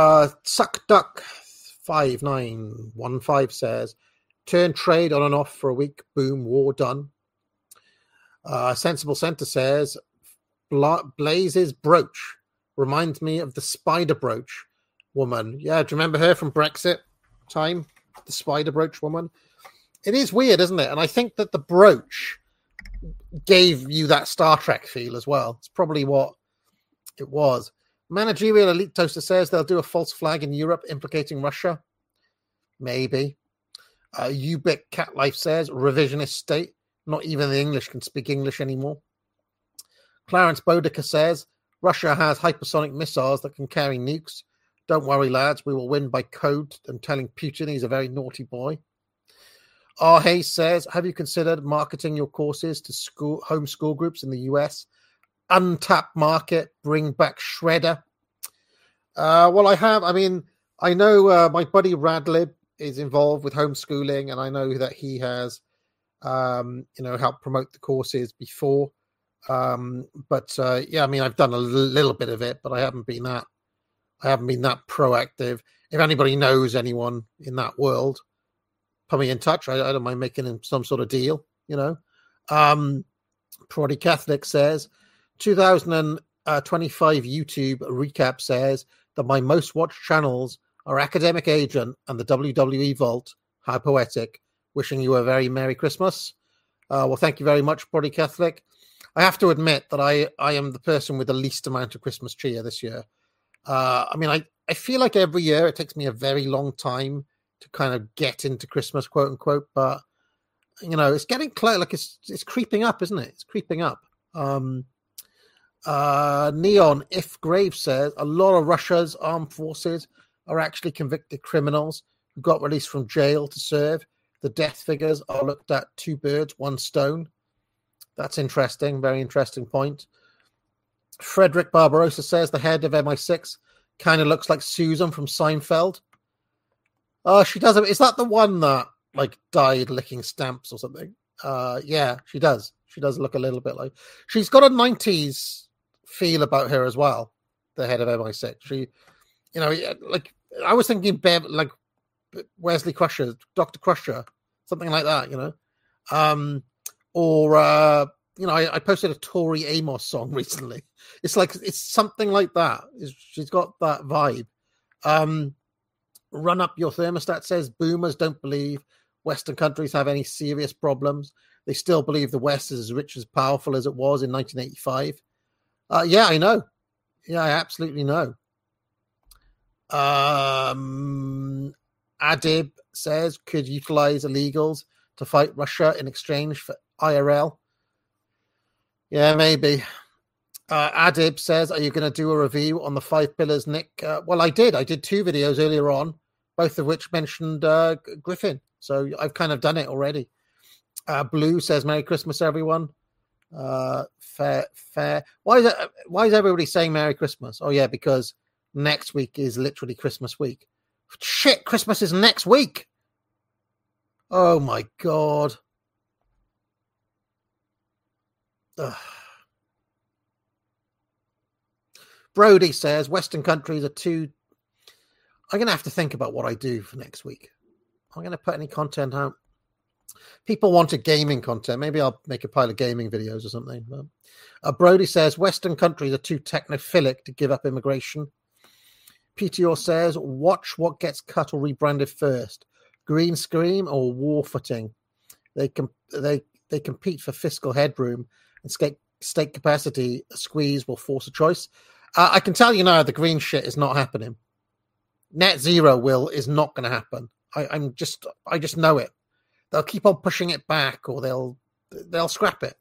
SuckDuck5915 says, turn trade on and off for a week. Boom, war done. Sensible Center says, Blaze's brooch reminds me of the spider brooch woman. Yeah, do you remember her from Brexit time? The spider brooch woman. It is weird, isn't it? And I think that the brooch gave you that Star Trek feel as well. It's probably what it was. Managerial Elite Toaster says they'll do a false flag in Europe implicating Russia. Maybe. Ubik Cat Life says revisionist state. Not even the English can speak English anymore. Clarence Boudica says Russia has hypersonic missiles that can carry nukes. Don't worry, lads. We will win by code and telling Putin he's a very naughty boy. R. Hayes says, have you considered marketing your courses to homeschool groups in the US? Untapped market, bring back Shredder. Well, I have. I mean, I know my buddy Radlib is involved with homeschooling, and I know that he has, helped promote the courses before. But yeah, I mean, I've done a little bit of it, but I haven't been that proactive. If anybody knows anyone in that world, put me in touch. I don't mind making some sort of deal, Proddy Catholic says, 2025 YouTube recap says that my most watched channels are Academic Agent and the WWE Vault. How poetic. Wishing you a very Merry Christmas. Well, thank you very much, Proddy Catholic. I have to admit that I am the person with the least amount of Christmas cheer this year. I mean, I feel like every year it takes me a very long time to kind of get into Christmas, quote unquote, but it's getting close. Like it's creeping up, isn't it? It's creeping up. Neon If Grave says a lot of Russia's armed forces are actually convicted criminals who got released from jail to serve. The death figures are looked at 2 birds, 1 stone. That's interesting. Very interesting point. Frederick Barbarossa says the head of MI6 kind of looks like Susan from Seinfeld. Oh, she does. Is that the one that died licking stamps or something? Yeah, she does. She does look a little bit like. She's got a 90s feel about her as well. The head of MI6. She, I was thinking like Wesley Crusher, Dr. Crusher, something like that. I posted a Tori Amos song recently. It's something like that. She's got that vibe. Run Up Your Thermostat says boomers don't believe Western countries have any serious problems. They still believe the West is as rich as powerful as it was in 1985. Yeah, I know. Yeah, I absolutely know. Adib says could utilize illegals to fight Russia in exchange for IRL. Yeah, maybe. Adib says, are you going to do a review on the 5 pillars, Nick? Well, I did. I did 2 videos earlier on, both of which mentioned Griffin. So I've kind of done it already. Blue says, Merry Christmas, everyone. Fair. Why is everybody saying Merry Christmas? Oh, yeah, because next week is literally Christmas week. Shit, Christmas is next week. Oh, my God. Ugh. Brody says Western countries are too. I'm going to have to think about what I do for next week. I'm going to put any content out. People wanted gaming content. Maybe I'll make a pile of gaming videos or something. Brody says Western countries are too technophilic to give up immigration. PTO says watch what gets cut or rebranded first: green screen or war footing. They compete for fiscal headroom and state capacity. A squeeze will force a choice. I can tell you now, the green shit is not happening. Net zero is not going to happen. I just know it. They'll keep on pushing it back, or they'll scrap it.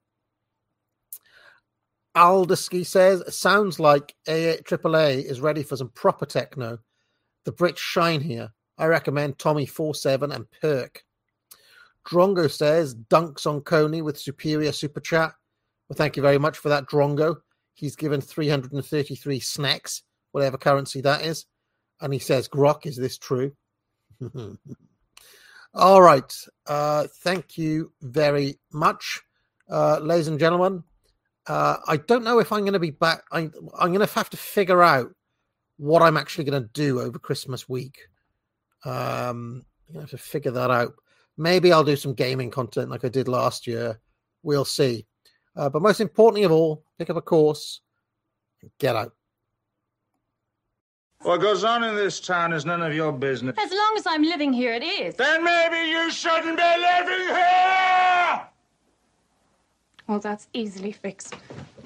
Aldesky says, sounds like AAA is ready for some proper techno. The Brits shine here. I recommend Tommy 47 and Perk. Drongo says, dunks on Coney with superior super chat. Well, thank you very much for that, Drongo. He's given 333 snacks, whatever currency that is. And he says, Grok, is this true? All right. Thank you very much, ladies and gentlemen. I don't know if I'm going to be back. I'm going to have to figure out what I'm actually going to do over Christmas week. I'm going to have to figure that out. Maybe I'll do some gaming content like I did last year. We'll see. But most importantly of all, pick up a course and get out. What goes on in this town is none of your business. As long as I'm living here, it is. Then maybe you shouldn't be living here! Well, that's easily fixed.